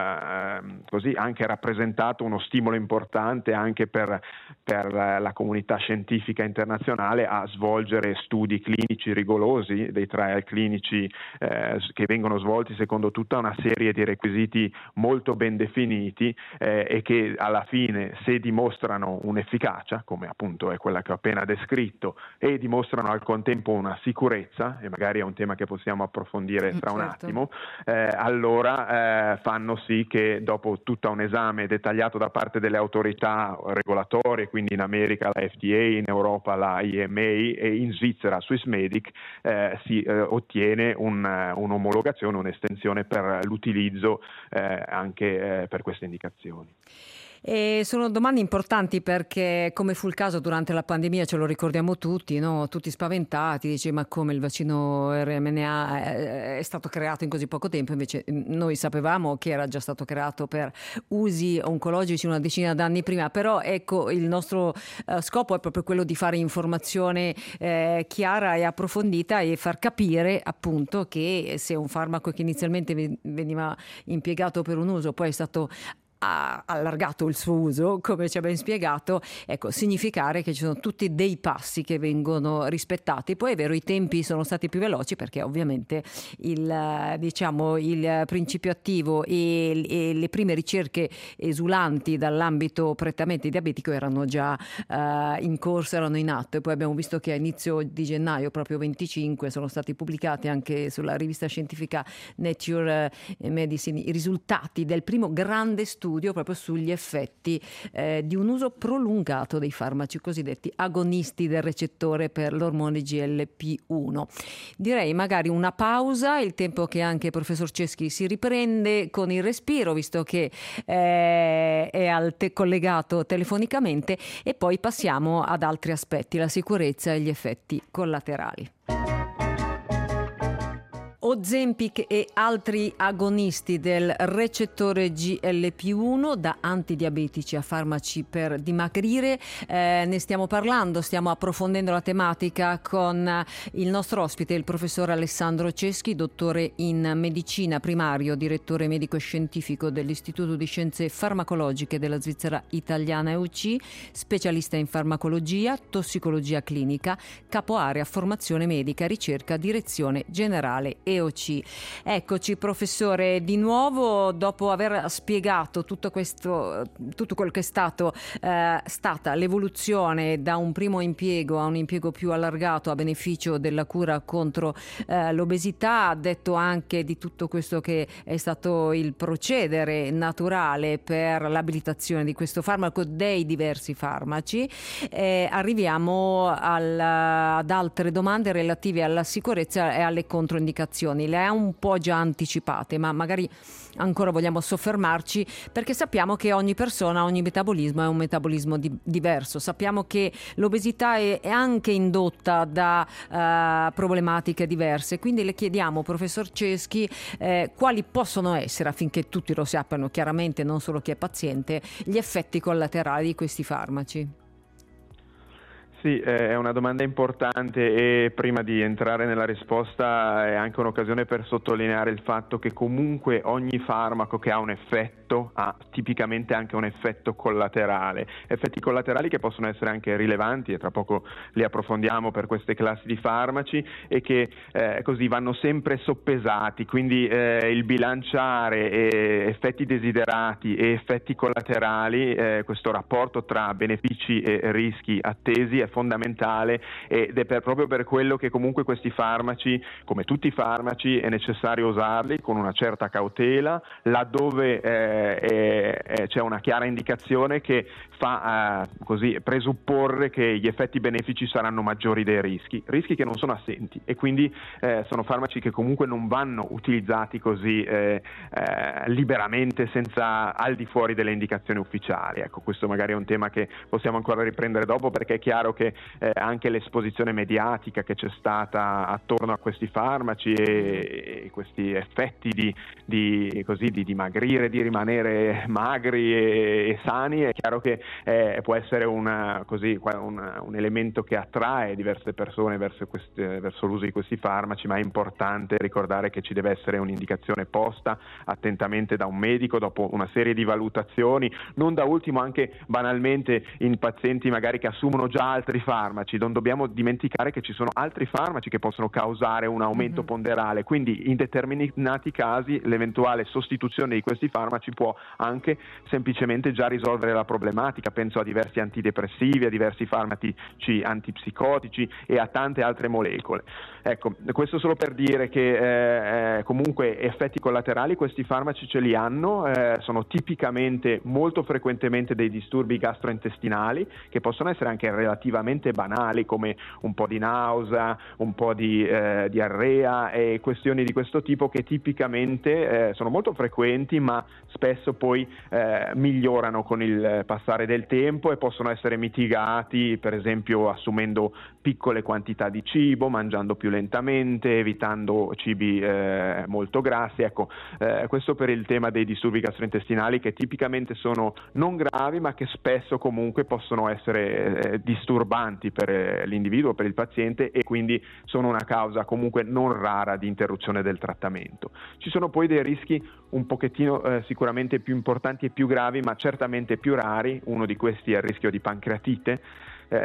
eh, così anche rappresentato uno stimolo importante anche per, per la comunità scientifica internazionale a svolgere studi clinici rigorosi, dei trial clinici eh, che vengono svolti secondo tutta una serie di requisiti molto ben definiti eh, e che alla fine, se dimostrano un'efficacia, come appunto è quella che ho appena descritto, e dimostrano al contempo una sicurezza, e magari è un tema che possiamo approfondire tra certo. un attimo, eh, allora eh, fanno sì che dopo tutto un esame dettagliato da parte delle autorità regolatorie, quindi in America la F D A, in Europa la E M A e in Svizzera Swissmedic, eh, si eh, ottiene un, un'omologazione, un'estensione per l'utilizzo eh, anche eh, per queste indicazioni. E sono domande importanti perché, come fu il caso durante la pandemia, ce lo ricordiamo tutti, no? Tutti spaventati, dice ma come il vaccino R M N A è stato creato in così poco tempo, invece noi sapevamo che era già stato creato per usi oncologici una decina d'anni prima, però ecco il nostro uh, scopo è proprio quello di fare informazione eh, chiara e approfondita e far capire appunto che se un farmaco che inizialmente veniva impiegato per un uso poi è stato ha allargato il suo uso, come ci ha ben spiegato, ecco, significare che ci sono tutti dei passi che vengono rispettati. Poi è vero, i tempi sono stati più veloci perché ovviamente il, diciamo, il principio attivo e, e le prime ricerche esulanti dall'ambito prettamente diabetico erano già uh, in corso, erano in atto, e poi abbiamo visto che a inizio di gennaio, proprio venticinque, sono stati pubblicati anche sulla rivista scientifica Nature Medicine i risultati del primo grande studio proprio sugli effetti eh, di un uso prolungato dei farmaci cosiddetti agonisti del recettore per l'ormone G L P uno. Direi magari una pausa, il tempo che anche il professor Ceschi si riprende con il respiro, visto che eh, è al te- collegato telefonicamente, e poi passiamo ad altri aspetti, la sicurezza e gli effetti collaterali. Ozempic e altri agonisti del recettore G L P uno, da antidiabetici a farmaci per dimagrire, eh, ne stiamo parlando, stiamo approfondendo la tematica con il nostro ospite, il professor Alessandro Ceschi, dottore in medicina primario, direttore medico e scientifico dell'Istituto di Scienze Farmacologiche della Svizzera Italiana E U C, specialista in farmacologia, tossicologia clinica, capo area formazione medica, ricerca, direzione generale e EOC. Eccoci professore, di nuovo dopo aver spiegato tutto questo, tutto quello che è stato eh, stata l'evoluzione da un primo impiego a un impiego più allargato a beneficio della cura contro eh, l'obesità, ha detto anche di tutto questo che è stato il procedere naturale per l'abilitazione di questo farmaco, dei diversi farmaci. Eh, arriviamo al, ad altre domande relative alla sicurezza e alle controindicazioni. Le ha un po' già anticipate, ma magari ancora vogliamo soffermarci, perché sappiamo che ogni persona, ogni metabolismo è un metabolismo di, diverso. Sappiamo che l'obesità è, è anche indotta da uh, problematiche diverse, quindi le chiediamo, professor Ceschi, eh, quali possono essere, affinché tutti lo sappiano chiaramente, non solo chi è paziente, gli effetti collaterali di questi farmaci. Sì, è una domanda importante e prima di entrare nella risposta è anche un'occasione per sottolineare il fatto che comunque ogni farmaco che ha un effetto ha tipicamente anche un effetto collaterale, effetti collaterali che possono essere anche rilevanti e tra poco li approfondiamo per queste classi di farmaci e che eh, così vanno sempre soppesati, quindi eh, il bilanciare eh, effetti desiderati e effetti collaterali, eh, questo rapporto tra benefici e rischi attesi è fondamentale ed è per, proprio per quello che comunque questi farmaci, come tutti i farmaci, è necessario usarli con una certa cautela laddove eh, è, è, c'è una chiara indicazione che fa eh, così presupporre che gli effetti benefici saranno maggiori dei rischi, rischi che non sono assenti e quindi eh, sono farmaci che comunque non vanno utilizzati così eh, eh, liberamente senza al di fuori delle indicazioni ufficiali. Ecco, questo magari è un tema che possiamo ancora riprendere dopo, perché è chiaro che Eh, anche l'esposizione mediatica che c'è stata attorno a questi farmaci e, e questi effetti di, di, così, di dimagrire, di rimanere magri e, e sani, è chiaro che eh, può essere una, così, una, un elemento che attrae diverse persone verso, queste, verso l'uso di questi farmaci, ma è importante ricordare che ci deve essere un'indicazione posta attentamente da un medico dopo una serie di valutazioni, non da ultimo anche banalmente in pazienti magari che assumono già altri farmaci. Non dobbiamo dimenticare che ci sono altri farmaci che possono causare un aumento mm-hmm. ponderale, quindi in determinati casi l'eventuale sostituzione di questi farmaci può anche semplicemente già risolvere la problematica. Penso a diversi antidepressivi, a diversi farmaci antipsicotici e a tante altre molecole. Ecco, questo solo per dire che eh, comunque effetti collaterali questi farmaci ce li hanno, eh, sono tipicamente molto frequentemente dei disturbi gastrointestinali che possono essere anche relativamente banali, come un po' di nausea, un po' di eh, diarrea e questioni di questo tipo che tipicamente eh, sono molto frequenti, ma spesso poi eh, migliorano con il passare del tempo e possono essere mitigati, per esempio assumendo piccole quantità di cibo, mangiando più lentamente, evitando cibi eh, molto grassi. Ecco, eh, questo per il tema dei disturbi gastrointestinali, che tipicamente sono non gravi, ma che spesso comunque possono essere eh, disturbanti per l'individuo, per il paziente, e quindi sono una causa comunque non rara di interruzione del trattamento. Ci sono poi dei rischi un pochettino eh, sicuramente più importanti e più gravi, ma certamente più rari. Uno di questi è il rischio di pancreatite. Eh,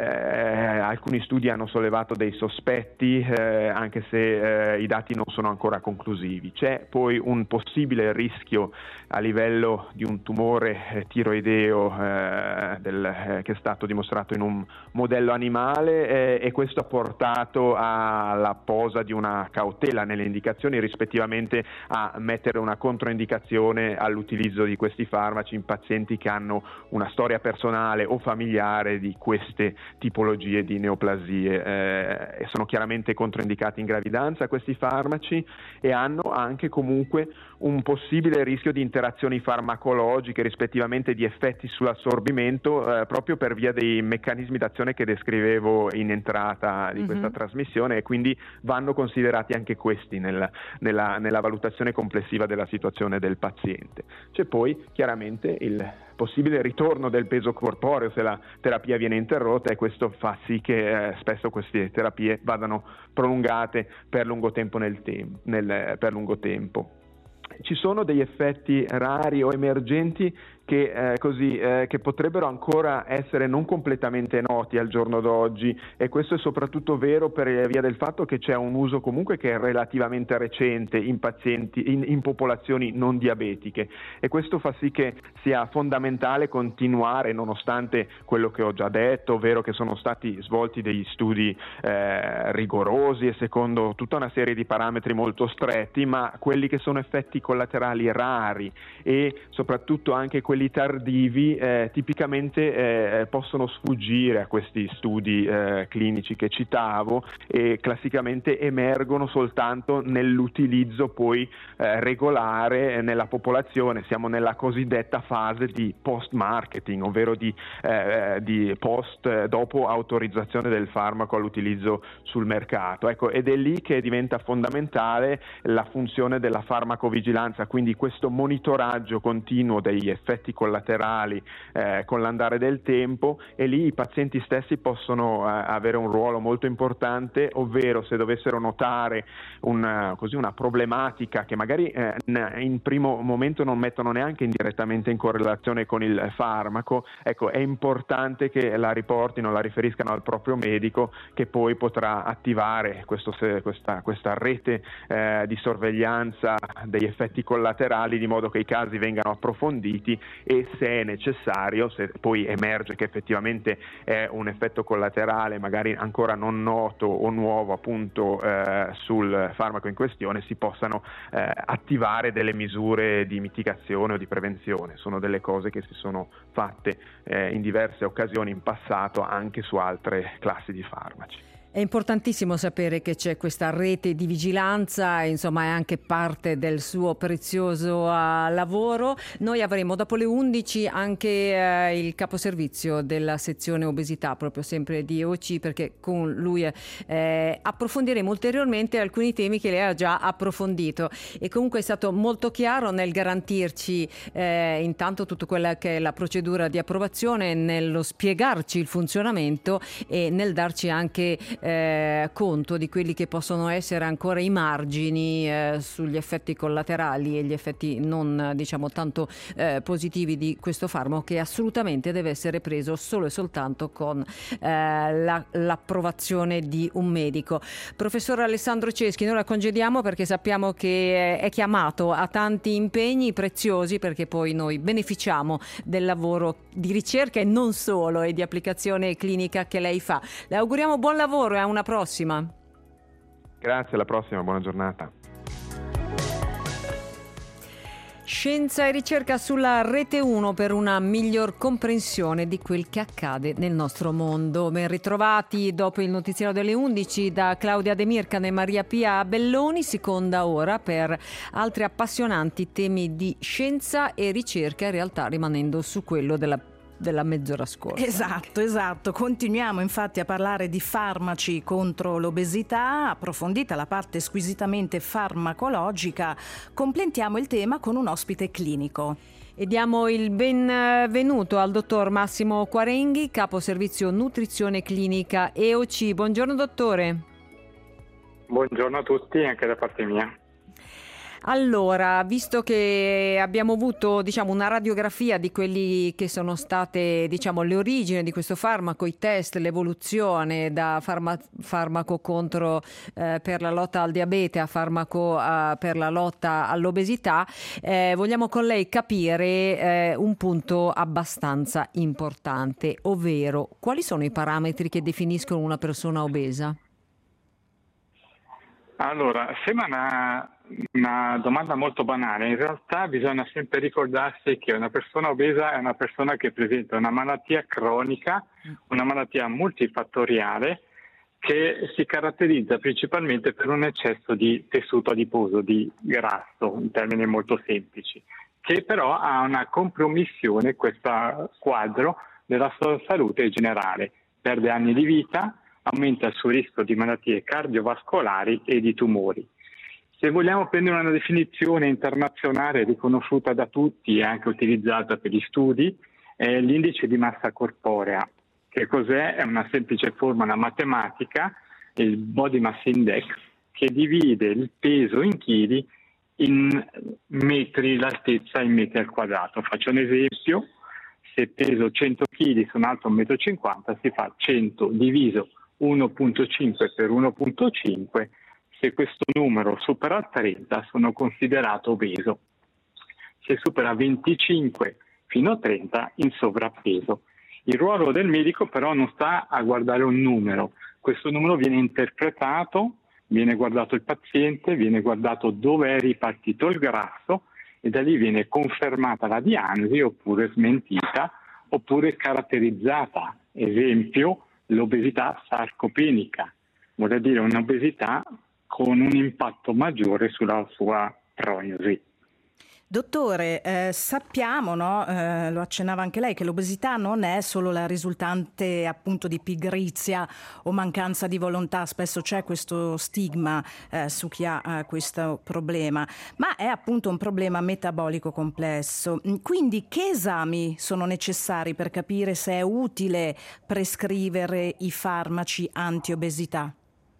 alcuni studi hanno sollevato dei sospetti, eh, anche se eh, i dati non sono ancora conclusivi. C'è poi un possibile rischio a livello di un tumore eh, tiroideo eh, del, eh, che è stato dimostrato in un modello animale eh, e questo ha portato alla posa di una cautela nelle indicazioni, rispettivamente a mettere una controindicazione all'utilizzo di questi farmaci in pazienti che hanno una storia personale o familiare di queste tipologie di neoplasie. Eh, sono chiaramente controindicati in gravidanza questi farmaci e hanno anche comunque un possibile rischio di interazioni farmacologiche, rispettivamente di effetti sull'assorbimento, eh, proprio per via dei meccanismi d'azione che descrivevo in entrata di questa mm-hmm. trasmissione, e quindi vanno considerati anche questi nel, nella, nella valutazione complessiva della situazione del paziente. C'è poi chiaramente il possibile ritorno del peso corporeo se la terapia viene interrotta, e questo fa sì che eh, spesso queste terapie vadano prolungate per lungo tempo nel tem- nel, per lungo tempo. Ci sono degli effetti rari o emergenti che, eh, così, eh, che potrebbero ancora essere non completamente noti al giorno d'oggi, e questo è soprattutto vero per via del fatto che c'è un uso comunque che è relativamente recente in pazienti, in, in popolazioni non diabetiche, e questo fa sì che sia fondamentale continuare, nonostante quello che ho già detto, ovvero che sono stati svolti degli studi eh, rigorosi e secondo tutta una serie di parametri molto stretti, ma quelli che sono effetti collaterali rari e soprattutto anche quelli tardivi eh, tipicamente eh, possono sfuggire a questi studi eh, clinici che citavo, e classicamente emergono soltanto nell'utilizzo poi eh, regolare nella popolazione. Siamo nella cosiddetta fase di post-marketing, ovvero di, eh, di post dopo autorizzazione del farmaco all'utilizzo sul mercato. Ecco, ed è lì che diventa fondamentale la funzione della farmacovigilanza, quindi questo monitoraggio continuo degli effetti collaterali eh, con l'andare del tempo, e lì i pazienti stessi possono eh, avere un ruolo molto importante, ovvero se dovessero notare una, così, una problematica che magari eh, in primo momento non mettono neanche indirettamente in correlazione con il farmaco, ecco, è importante che la riportino, la riferiscano al proprio medico, che poi potrà attivare questo, questa, questa rete eh, di sorveglianza degli effetti collaterali, di modo che i casi vengano approfonditi e, se è necessario, se poi emerge che effettivamente è un effetto collaterale magari ancora non noto o nuovo appunto eh, sul farmaco in questione, si possano eh, attivare delle misure di mitigazione o di prevenzione. Sono delle cose che si sono fatte eh, in diverse occasioni in passato anche su altre classi di farmaci. È importantissimo sapere che c'è questa rete di vigilanza, insomma è anche parte del suo prezioso uh, lavoro. Noi avremo dopo le undici anche uh, il caposervizio della sezione obesità, proprio sempre di E O C, perché con lui eh, approfondiremo ulteriormente alcuni temi che lei ha già approfondito, e comunque è stato molto chiaro nel garantirci eh, intanto tutta quella che è la procedura di approvazione, nello spiegarci il funzionamento e nel darci anche Eh, conto di quelli che possono essere ancora i margini eh, sugli effetti collaterali e gli effetti non diciamo tanto eh, positivi di questo farmaco, che assolutamente deve essere preso solo e soltanto con eh, la, l'approvazione di un medico. Professor Alessandro Ceschi, noi la congediamo perché sappiamo che è chiamato a tanti impegni preziosi, perché poi noi beneficiamo del lavoro di ricerca e non solo, e di applicazione clinica che lei fa. Le auguriamo buon lavoro e a una prossima. Grazie, alla prossima, buona giornata. Scienza e ricerca sulla Rete uno per una miglior comprensione di quel che accade nel nostro mondo. Ben ritrovati dopo il notiziario delle undici da Claudia De Mircan e Maria Pia Belloni, seconda ora per altri appassionanti temi di scienza e ricerca, in realtà rimanendo su quello della della mezz'ora scorsa. Esatto, esatto. Continuiamo infatti a parlare di farmaci contro l'obesità, approfondita la parte squisitamente farmacologica. Completiamo il tema con un ospite clinico. E diamo il benvenuto al dottor Massimo Quarenghi, capo servizio nutrizione clinica E O C. Buongiorno dottore. Buongiorno a tutti, anche da parte mia. Allora, visto che abbiamo avuto diciamo una radiografia di quelli che sono state diciamo le origini di questo farmaco, i test, l'evoluzione da farma- farmaco contro eh, per la lotta al diabete a farmaco eh, per la lotta all'obesità, eh, vogliamo con lei capire eh, un punto abbastanza importante, ovvero quali sono i parametri che definiscono una persona obesa? Allora, sembra una, una domanda molto banale. In realtà bisogna sempre ricordarsi che una persona obesa è una persona che presenta una malattia cronica, una malattia multifattoriale, che si caratterizza principalmente per un eccesso di tessuto adiposo, di grasso, in termini molto semplici, che però ha una compromissione, questo quadro, della sua salute generale. Perde anni di vita, aumenta il suo rischio di malattie cardiovascolari e di tumori. Se vogliamo prendere una definizione internazionale riconosciuta da tutti e anche utilizzata per gli studi, è l'indice di massa corporea. Che cos'è? È una semplice formula matematica, il Body Mass Index, che divide il peso in chili in metri, l'altezza in metri al quadrato. Faccio un esempio: se peso cento chili, sono alto uno virgola cinquanta metri, si fa cento diviso uno virgola cinque per uno virgola cinque. Se questo numero supera trenta sono considerato obeso, se supera venticinque fino a trenta in sovrappeso. Il ruolo del medico però non sta a guardare un numero, questo numero viene interpretato, viene guardato il paziente, viene guardato dove è ripartito il grasso e da lì viene confermata la diagnosi oppure smentita oppure caratterizzata. Esempio, l'obesità sarcopenica, vuol dire un'obesità con un impatto maggiore sulla sua prognosi. Dottore, eh, sappiamo, no, eh, lo accennava anche lei, che l'obesità non è solo la risultante appunto di pigrizia o mancanza di volontà, spesso c'è questo stigma eh, su chi ha eh, questo problema, ma è appunto un problema metabolico complesso. Quindi che esami sono necessari per capire se è utile prescrivere i farmaci antiobesità?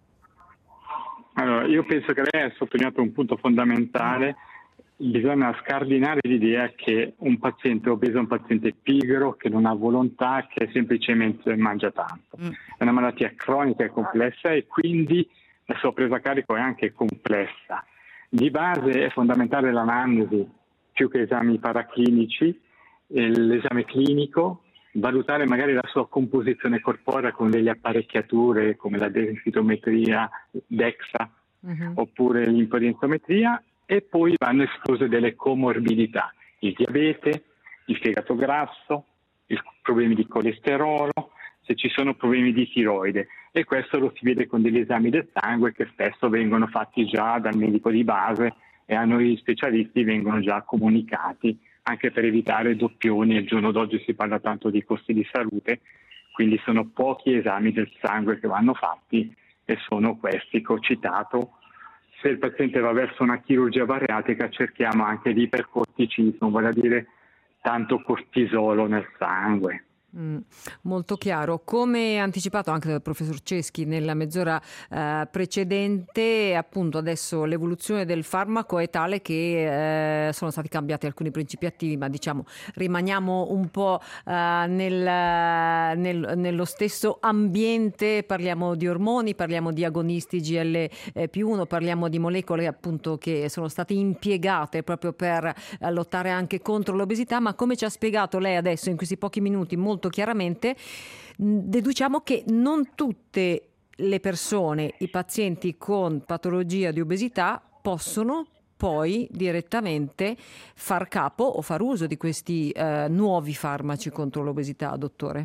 Allora, io penso che lei ha sottolineato un punto fondamentale. Bisogna scardinare l'idea che un paziente obeso è un paziente pigro, che non ha volontà, che semplicemente mangia tanto. Mm. È una malattia cronica e complessa e quindi la sua presa a carico è anche complessa. Di base è fondamentale l'anamnesi, più che esami paraclinici, l'esame clinico, valutare magari la sua composizione corporea con delle apparecchiature come la densitometria, DEXA, mm-hmm. oppure l'impedenziometria. E poi vanno escluse delle comorbidità, il diabete, il fegato grasso, i problemi di colesterolo, se ci sono problemi di tiroide. E questo lo si vede con degli esami del sangue che spesso vengono fatti già dal medico di base e a noi specialisti vengono già comunicati, anche per evitare doppioni. Al giorno d'oggi si parla tanto di costi di salute, quindi sono pochi esami del sangue che vanno fatti e sono questi che ho citato. Se il paziente va verso una chirurgia bariatrica cerchiamo anche l'ipercorticismo, vale a dire tanto cortisolo nel sangue. Mm, molto chiaro. Come anticipato anche dal professor Ceschi nella mezz'ora eh, precedente, appunto adesso l'evoluzione del farmaco è tale che eh, sono stati cambiati alcuni principi attivi, ma diciamo rimaniamo un po' eh, nel, nel, nello stesso ambiente. Parliamo di ormoni, parliamo di agonisti G L più uno, parliamo di molecole appunto che sono state impiegate proprio per eh, lottare anche contro l'obesità, ma come ci ha spiegato lei adesso in questi pochi minuti molto chiaramente, deduciamo che non tutte le persone, i pazienti con patologia di obesità possono poi direttamente far capo o far uso di questi eh, nuovi farmaci contro l'obesità, dottore.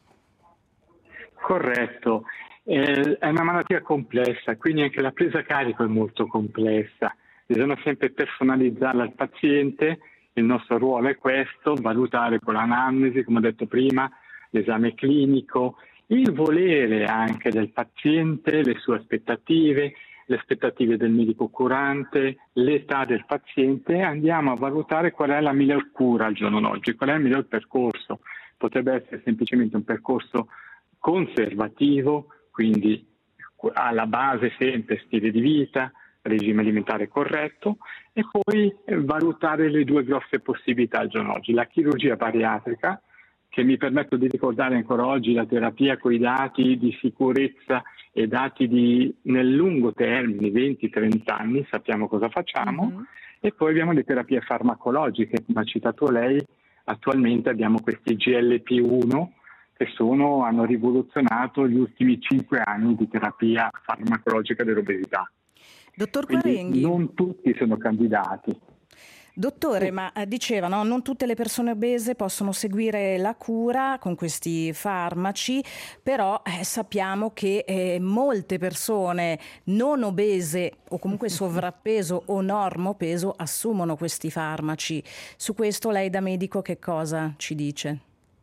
Corretto, eh, è una malattia complessa, quindi anche la presa a carico è molto complessa, bisogna sempre personalizzarla al paziente. Il nostro ruolo è questo: valutare con l'anamnesi, come ho detto prima, l'esame clinico, il volere anche del paziente, le sue aspettative, le aspettative del medico curante, l'età del paziente. Andiamo a valutare qual è la miglior cura al giorno d'oggi, qual è il miglior percorso. Potrebbe essere semplicemente un percorso conservativo, quindi alla base sempre stile di vita, regime alimentare corretto, e poi valutare le due grosse possibilità al giorno d'oggi: la chirurgia bariatrica, che mi permetto di ricordare ancora oggi la terapia con i dati di sicurezza e dati di nel lungo termine, venti trenta anni, sappiamo cosa facciamo, mm-hmm. e poi abbiamo le terapie farmacologiche, come ha citato lei. Attualmente abbiamo questi G L P uno che sono, hanno rivoluzionato gli ultimi cinque anni di terapia farmacologica dell'obesità. Dottor Quindi Quarenghi, non tutti sono candidati. Dottore, ma eh, diceva, no, non tutte le persone obese possono seguire la cura con questi farmaci, però eh, sappiamo che eh, molte persone non obese o comunque sovrappeso o normopeso assumono questi farmaci. Su questo lei da medico che cosa ci dice?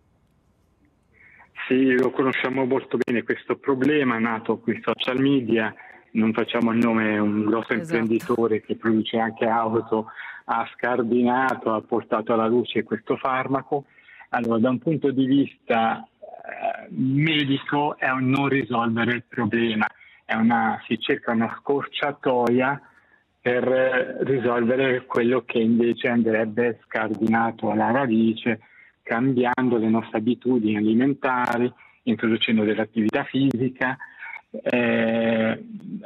Sì, lo conosciamo molto bene questo problema, è nato qui social media. Non facciamo il nome, è un grosso esatto. imprenditore che produce anche auto, ha scardinato, ha portato alla luce questo farmaco. Allora, da un punto di vista eh, medico è un non risolvere il problema, è una, si cerca una scorciatoia per risolvere quello che invece andrebbe scardinato alla radice, cambiando le nostre abitudini alimentari, introducendo dell'attività fisica. Eh,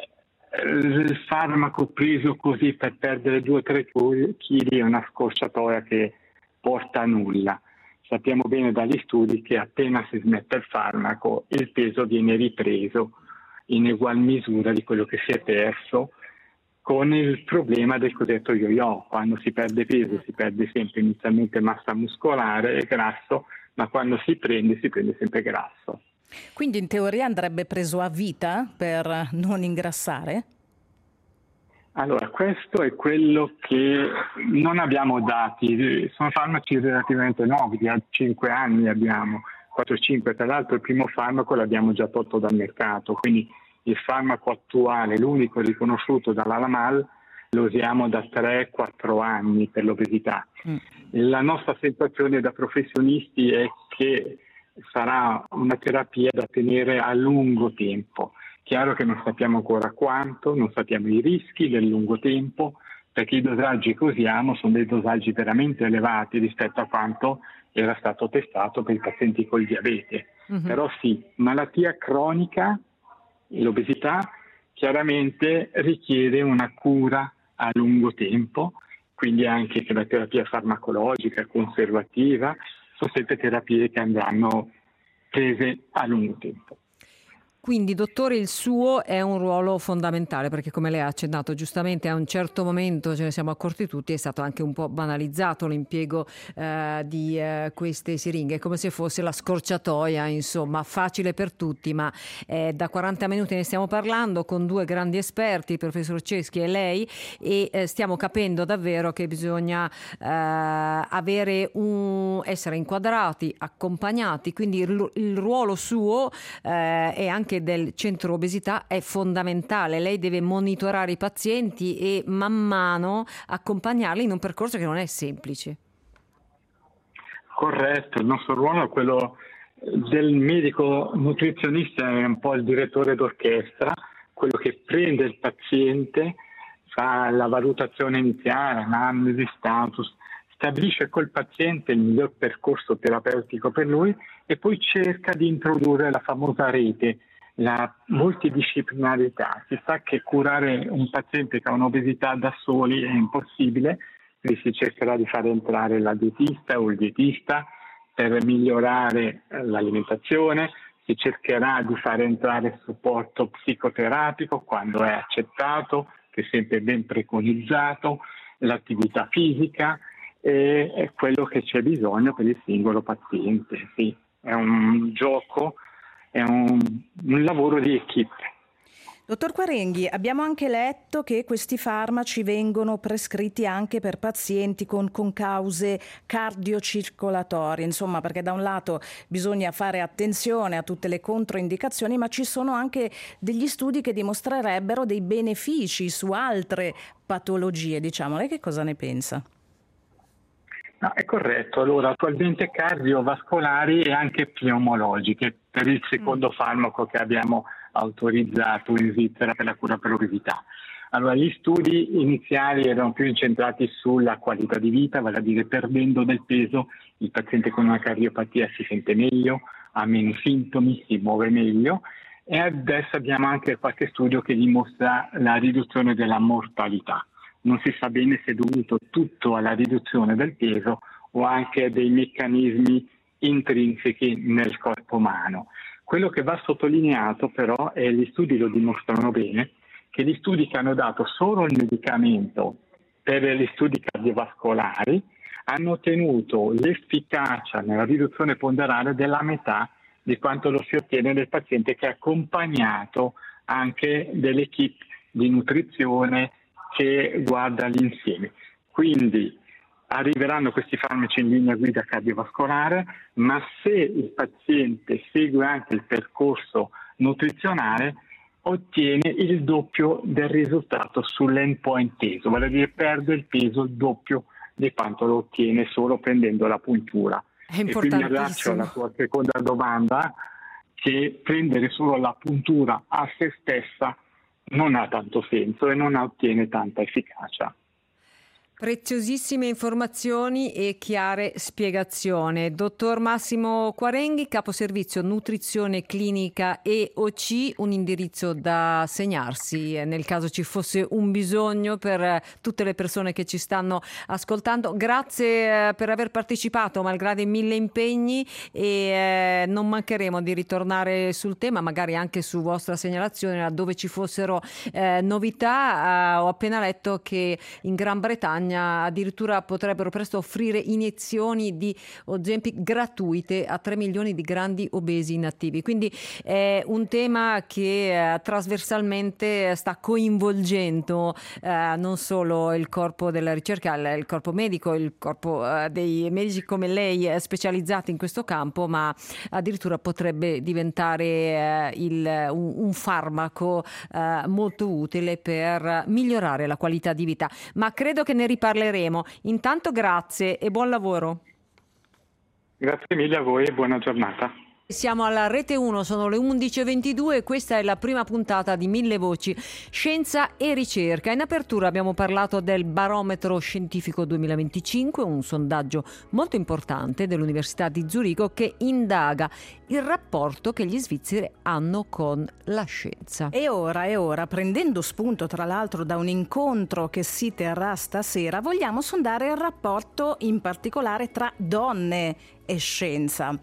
il farmaco preso così per perdere due o tre chili è una scorciatoia che porta a nulla. Sappiamo bene dagli studi che appena si smette il farmaco il peso viene ripreso in ugual misura di quello che si è perso, con il problema del cosiddetto yo-yo. Quando si perde peso si perde sempre inizialmente massa muscolare e grasso, ma quando si prende si prende sempre grasso. Quindi in teoria andrebbe preso a vita per non ingrassare? Allora, questo è quello che non abbiamo dati, sono farmaci relativamente nuovi, da cinque anni abbiamo, quattro cinque, tra l'altro il primo farmaco l'abbiamo già tolto dal mercato, quindi il farmaco attuale, l'unico riconosciuto dall'Alamal, lo usiamo da tre quattro anni per l'obesità. Mm. La nostra sensazione da professionisti è che sarà una terapia da tenere a lungo tempo. Chiaro che non sappiamo ancora quanto, non sappiamo i rischi del lungo tempo, perché i dosaggi che usiamo sono dei dosaggi veramente elevati rispetto a quanto era stato testato per i pazienti col diabete. Mm-hmm. Però sì, malattia cronica, l'obesità chiaramente richiede una cura a lungo tempo, quindi anche che la terapia farmacologica, conservativa, sono sempre terapie che andranno prese a lungo tempo. Quindi, dottore, il suo è un ruolo fondamentale, perché come lei ha accennato giustamente, a un certo momento ce ne siamo accorti tutti, è stato anche un po' banalizzato l'impiego eh, di eh, queste siringhe, come se fosse la scorciatoia, insomma, facile per tutti, ma eh, da quaranta minuti ne stiamo parlando con due grandi esperti, il professor Ceschi e lei, e eh, stiamo capendo davvero che bisogna eh, avere un, essere inquadrati, accompagnati, quindi il, il ruolo suo eh, è anche del centro obesità è fondamentale. Lei deve monitorare i pazienti e man mano accompagnarli in un percorso che non è semplice. Corretto, il nostro ruolo è quello del medico nutrizionista, è un po' il direttore d'orchestra, quello che prende il paziente, fa la valutazione iniziale, analisi, status, stabilisce col paziente il miglior percorso terapeutico per lui e poi cerca di introdurre la famosa rete, la multidisciplinarità. Si sa che curare un paziente che ha un'obesità da soli è impossibile, quindi si cercherà di fare entrare la dietista o il dietista per migliorare l'alimentazione, si cercherà di fare entrare il supporto psicoterapico quando è accettato, che è sempre ben preconizzato, l'attività fisica, e è quello che c'è bisogno per il singolo paziente. Sì, è un gioco, è un, un lavoro di equipe. Dottor Quarenghi, abbiamo anche letto che questi farmaci vengono prescritti anche per pazienti con concause cardiocircolatorie, insomma, perché da un lato bisogna fare attenzione a tutte le controindicazioni, ma ci sono anche degli studi che dimostrerebbero dei benefici su altre patologie, diciamo. Lei che cosa ne pensa? No, è corretto. Allora, attualmente cardiovascolari e anche pneumologiche per il secondo mm. farmaco che abbiamo autorizzato in Svizzera per la cura per l'obesità. Allora, gli studi iniziali erano più incentrati sulla qualità di vita, vale a dire perdendo del peso il paziente con una cardiopatia si sente meglio, ha meno sintomi, si muove meglio, e adesso abbiamo anche qualche studio che dimostra la riduzione della mortalità. Non si sa bene se è dovuto tutto alla riduzione del peso o anche a dei meccanismi intrinseci nel corpo umano. Quello che va sottolineato però, e gli studi lo dimostrano bene, che gli studi che hanno dato solo il medicamento per gli studi cardiovascolari hanno ottenuto l'efficacia nella riduzione ponderale della metà di quanto lo si ottiene nel paziente che è accompagnato anche dell'equipe di nutrizione che guarda l'insieme. Quindi arriveranno questi farmaci in linea guida cardiovascolare, ma se il paziente segue anche il percorso nutrizionale ottiene il doppio del risultato sull'endpoint peso, vale a dire perde il peso il doppio di quanto lo ottiene solo prendendo la puntura. È e quindi allaccio alla tua seconda domanda, che prendere solo la puntura a se stessa non ha tanto senso e non ottiene tanta efficacia. Preziosissime informazioni e chiare spiegazioni. Dottor Massimo Quarenghi, capo servizio nutrizione clinica E O C, un indirizzo da segnarsi nel caso ci fosse un bisogno per tutte le persone che ci stanno ascoltando. Grazie per aver partecipato malgrado i mille impegni e non mancheremo di ritornare sul tema, magari anche su vostra segnalazione laddove ci fossero eh, novità. Ho appena letto che in Gran Bretagna addirittura potrebbero presto offrire iniezioni di Ozempic gratuite a tre milioni di grandi obesi inattivi. Quindi è un tema che eh, trasversalmente sta coinvolgendo eh, non solo il corpo della ricerca, il, il corpo medico, il corpo eh, dei medici come lei eh, specializzati in questo campo, ma addirittura potrebbe diventare eh, il, un, un farmaco eh, molto utile per migliorare la qualità di vita. Ma credo che ne riparleremo. Intanto grazie e buon lavoro. Grazie mille a voi e buona giornata. Siamo alla Rete uno, sono le undici e ventidue e questa è la prima puntata di Mille Voci, Scienza e Ricerca. In apertura abbiamo parlato del Barometro Scientifico duemilaventicinque, un sondaggio molto importante dell'Università di Zurigo che indaga il rapporto che gli svizzeri hanno con la scienza. E ora, e ora, prendendo spunto tra l'altro da un incontro che si terrà stasera, vogliamo sondare il rapporto in particolare tra donne e scienza.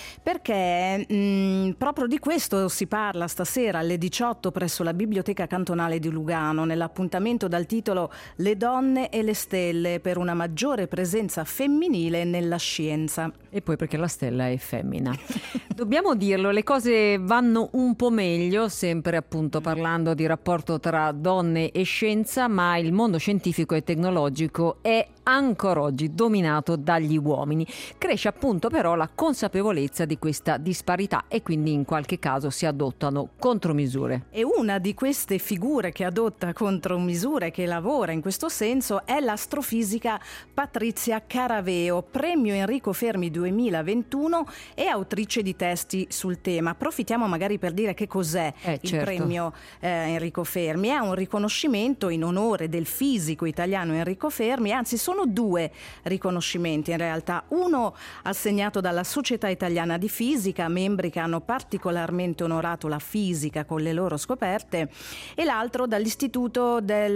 Perché mh, proprio di questo si parla stasera alle diciotto presso la Biblioteca Cantonale di Lugano, nell'appuntamento dal titolo Le donne e le stelle per una maggiore presenza femminile nella scienza. E poi perché la stella è femmina. Dobbiamo dirlo, le cose vanno un po' meglio, sempre appunto parlando di rapporto tra donne e scienza, ma il mondo scientifico e tecnologico è ancora oggi dominato dagli uomini. Cresce appunto però la consapevolezza di questa disparità e quindi in qualche caso si adottano contromisure. E una di queste figure che adotta contromisure, che lavora in questo senso, è l'astrofisica Patrizia Caraveo, premio Enrico Fermi duemilaventuno e autrice di testi sul tema. Approfittiamo magari per dire che cos'è eh, il certo. premio eh, Enrico Fermi. È un riconoscimento in onore del fisico italiano Enrico Fermi, anzi sono due riconoscimenti in realtà. Uno assegnato dalla Società Italiana di Fisica, membri che hanno particolarmente onorato la fisica con le loro scoperte, e l'altro dall'istituto del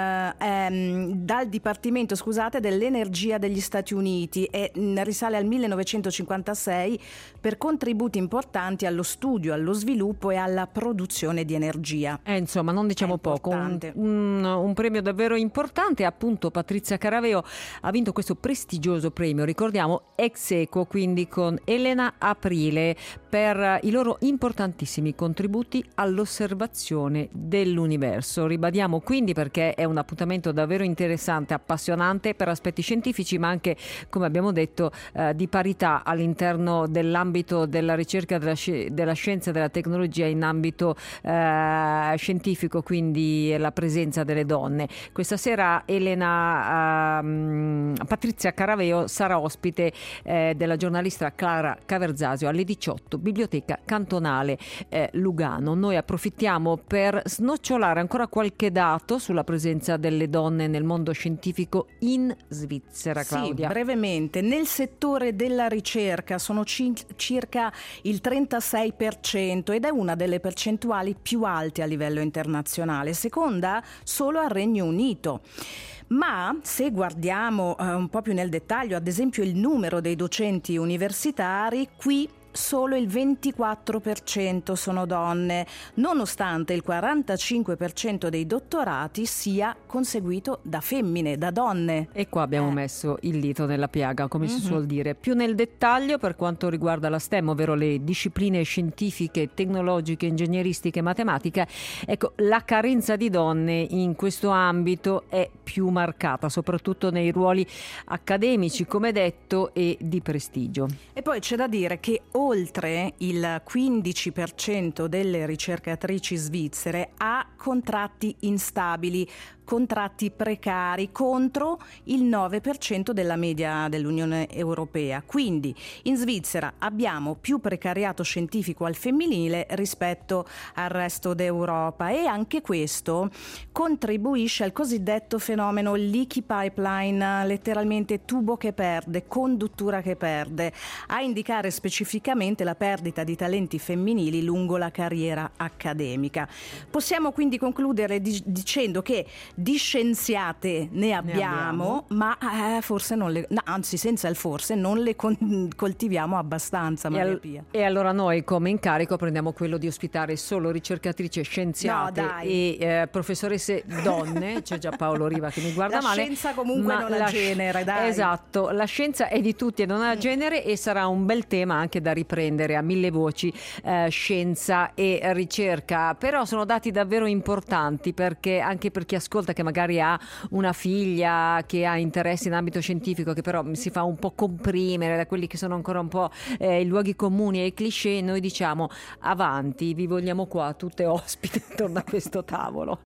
ehm, dal Dipartimento scusate dell'Energia degli Stati Uniti e mh, risale al millenovecentocinquantasei per contributi importanti allo studio, allo sviluppo e alla produzione di energia. Eh, insomma, non diciamo poco, un, un, un premio davvero importante. Appunto Patrizia Caraveo ha vinto questo prestigioso premio, ricordiamo ex equo, quindi con Elena Aprile, per i loro importantissimi contributi all'osservazione dell'universo. Ribadiamo quindi, perché è un appuntamento davvero interessante, appassionante per aspetti scientifici, ma anche, come abbiamo detto, eh, di parità all'interno dell'ambito della ricerca della, sci- della scienza e della tecnologia in ambito eh, scientifico, quindi la presenza delle donne. Questa sera Elena ehm, Patrizia Caraveo sarà ospite eh, della giornalista Clara Caverzasio alle diciotto, Biblioteca Cantonale eh, Lugano. Noi approfittiamo per snocciolare ancora qualche dato sulla presenza delle donne nel mondo scientifico in Svizzera, Claudia. Sì, brevemente. Nel settore della ricerca sono c- circa il trentasei per cento ed è una delle percentuali più alte a livello internazionale, seconda solo al Regno Unito. Ma se guardiamo eh, un po' più nel dettaglio, ad esempio il numero dei docenti universitari, qui solo il ventiquattro per cento sono donne, nonostante il quarantacinque per cento dei dottorati sia conseguito da femmine, da donne. E qua abbiamo eh. messo il dito nella piaga, come mm-hmm. si suol dire. Più nel dettaglio per quanto riguarda la STEM, ovvero le discipline scientifiche, tecnologiche, ingegneristiche, matematiche, ecco, la carenza di donne in questo ambito è più marcata, soprattutto nei ruoli accademici, come detto, e di prestigio. E poi c'è da dire che oltre il quindici per cento delle ricercatrici svizzere ha contratti instabili, contratti precari, contro il nove per cento della media dell'Unione Europea. Quindi in Svizzera abbiamo più precariato scientifico al femminile rispetto al resto d'Europa, e anche questo contribuisce al cosiddetto fenomeno leaky pipeline, letteralmente tubo che perde, conduttura che perde, a indicare specificamente la perdita di talenti femminili lungo la carriera accademica. Possiamo quindi concludere di- dicendo che di scienziate ne abbiamo, ne abbiamo. ma eh, forse non le, no, anzi senza il forse non le con- coltiviamo abbastanza, E, Maria al- Pia. e allora noi come incarico prendiamo quello di ospitare solo ricercatrici, scienziate No, dai. e eh, professoresse donne. C'è già Paolo Riva che mi guarda La male. scienza comunque ma non ha la genere, dai. Esatto, la scienza è di tutti e non ha genere, e sarà un bel tema anche da riprendere a mille voci, eh, scienza e ricerca. Però sono dati davvero importanti, perché anche per chi ascolta, che magari ha una figlia che ha interessi in ambito scientifico, che però si fa un po' comprimere da quelli che sono ancora un po' eh, i luoghi comuni e i cliché, noi diciamo avanti, vi vogliamo qua tutte ospiti intorno a questo tavolo.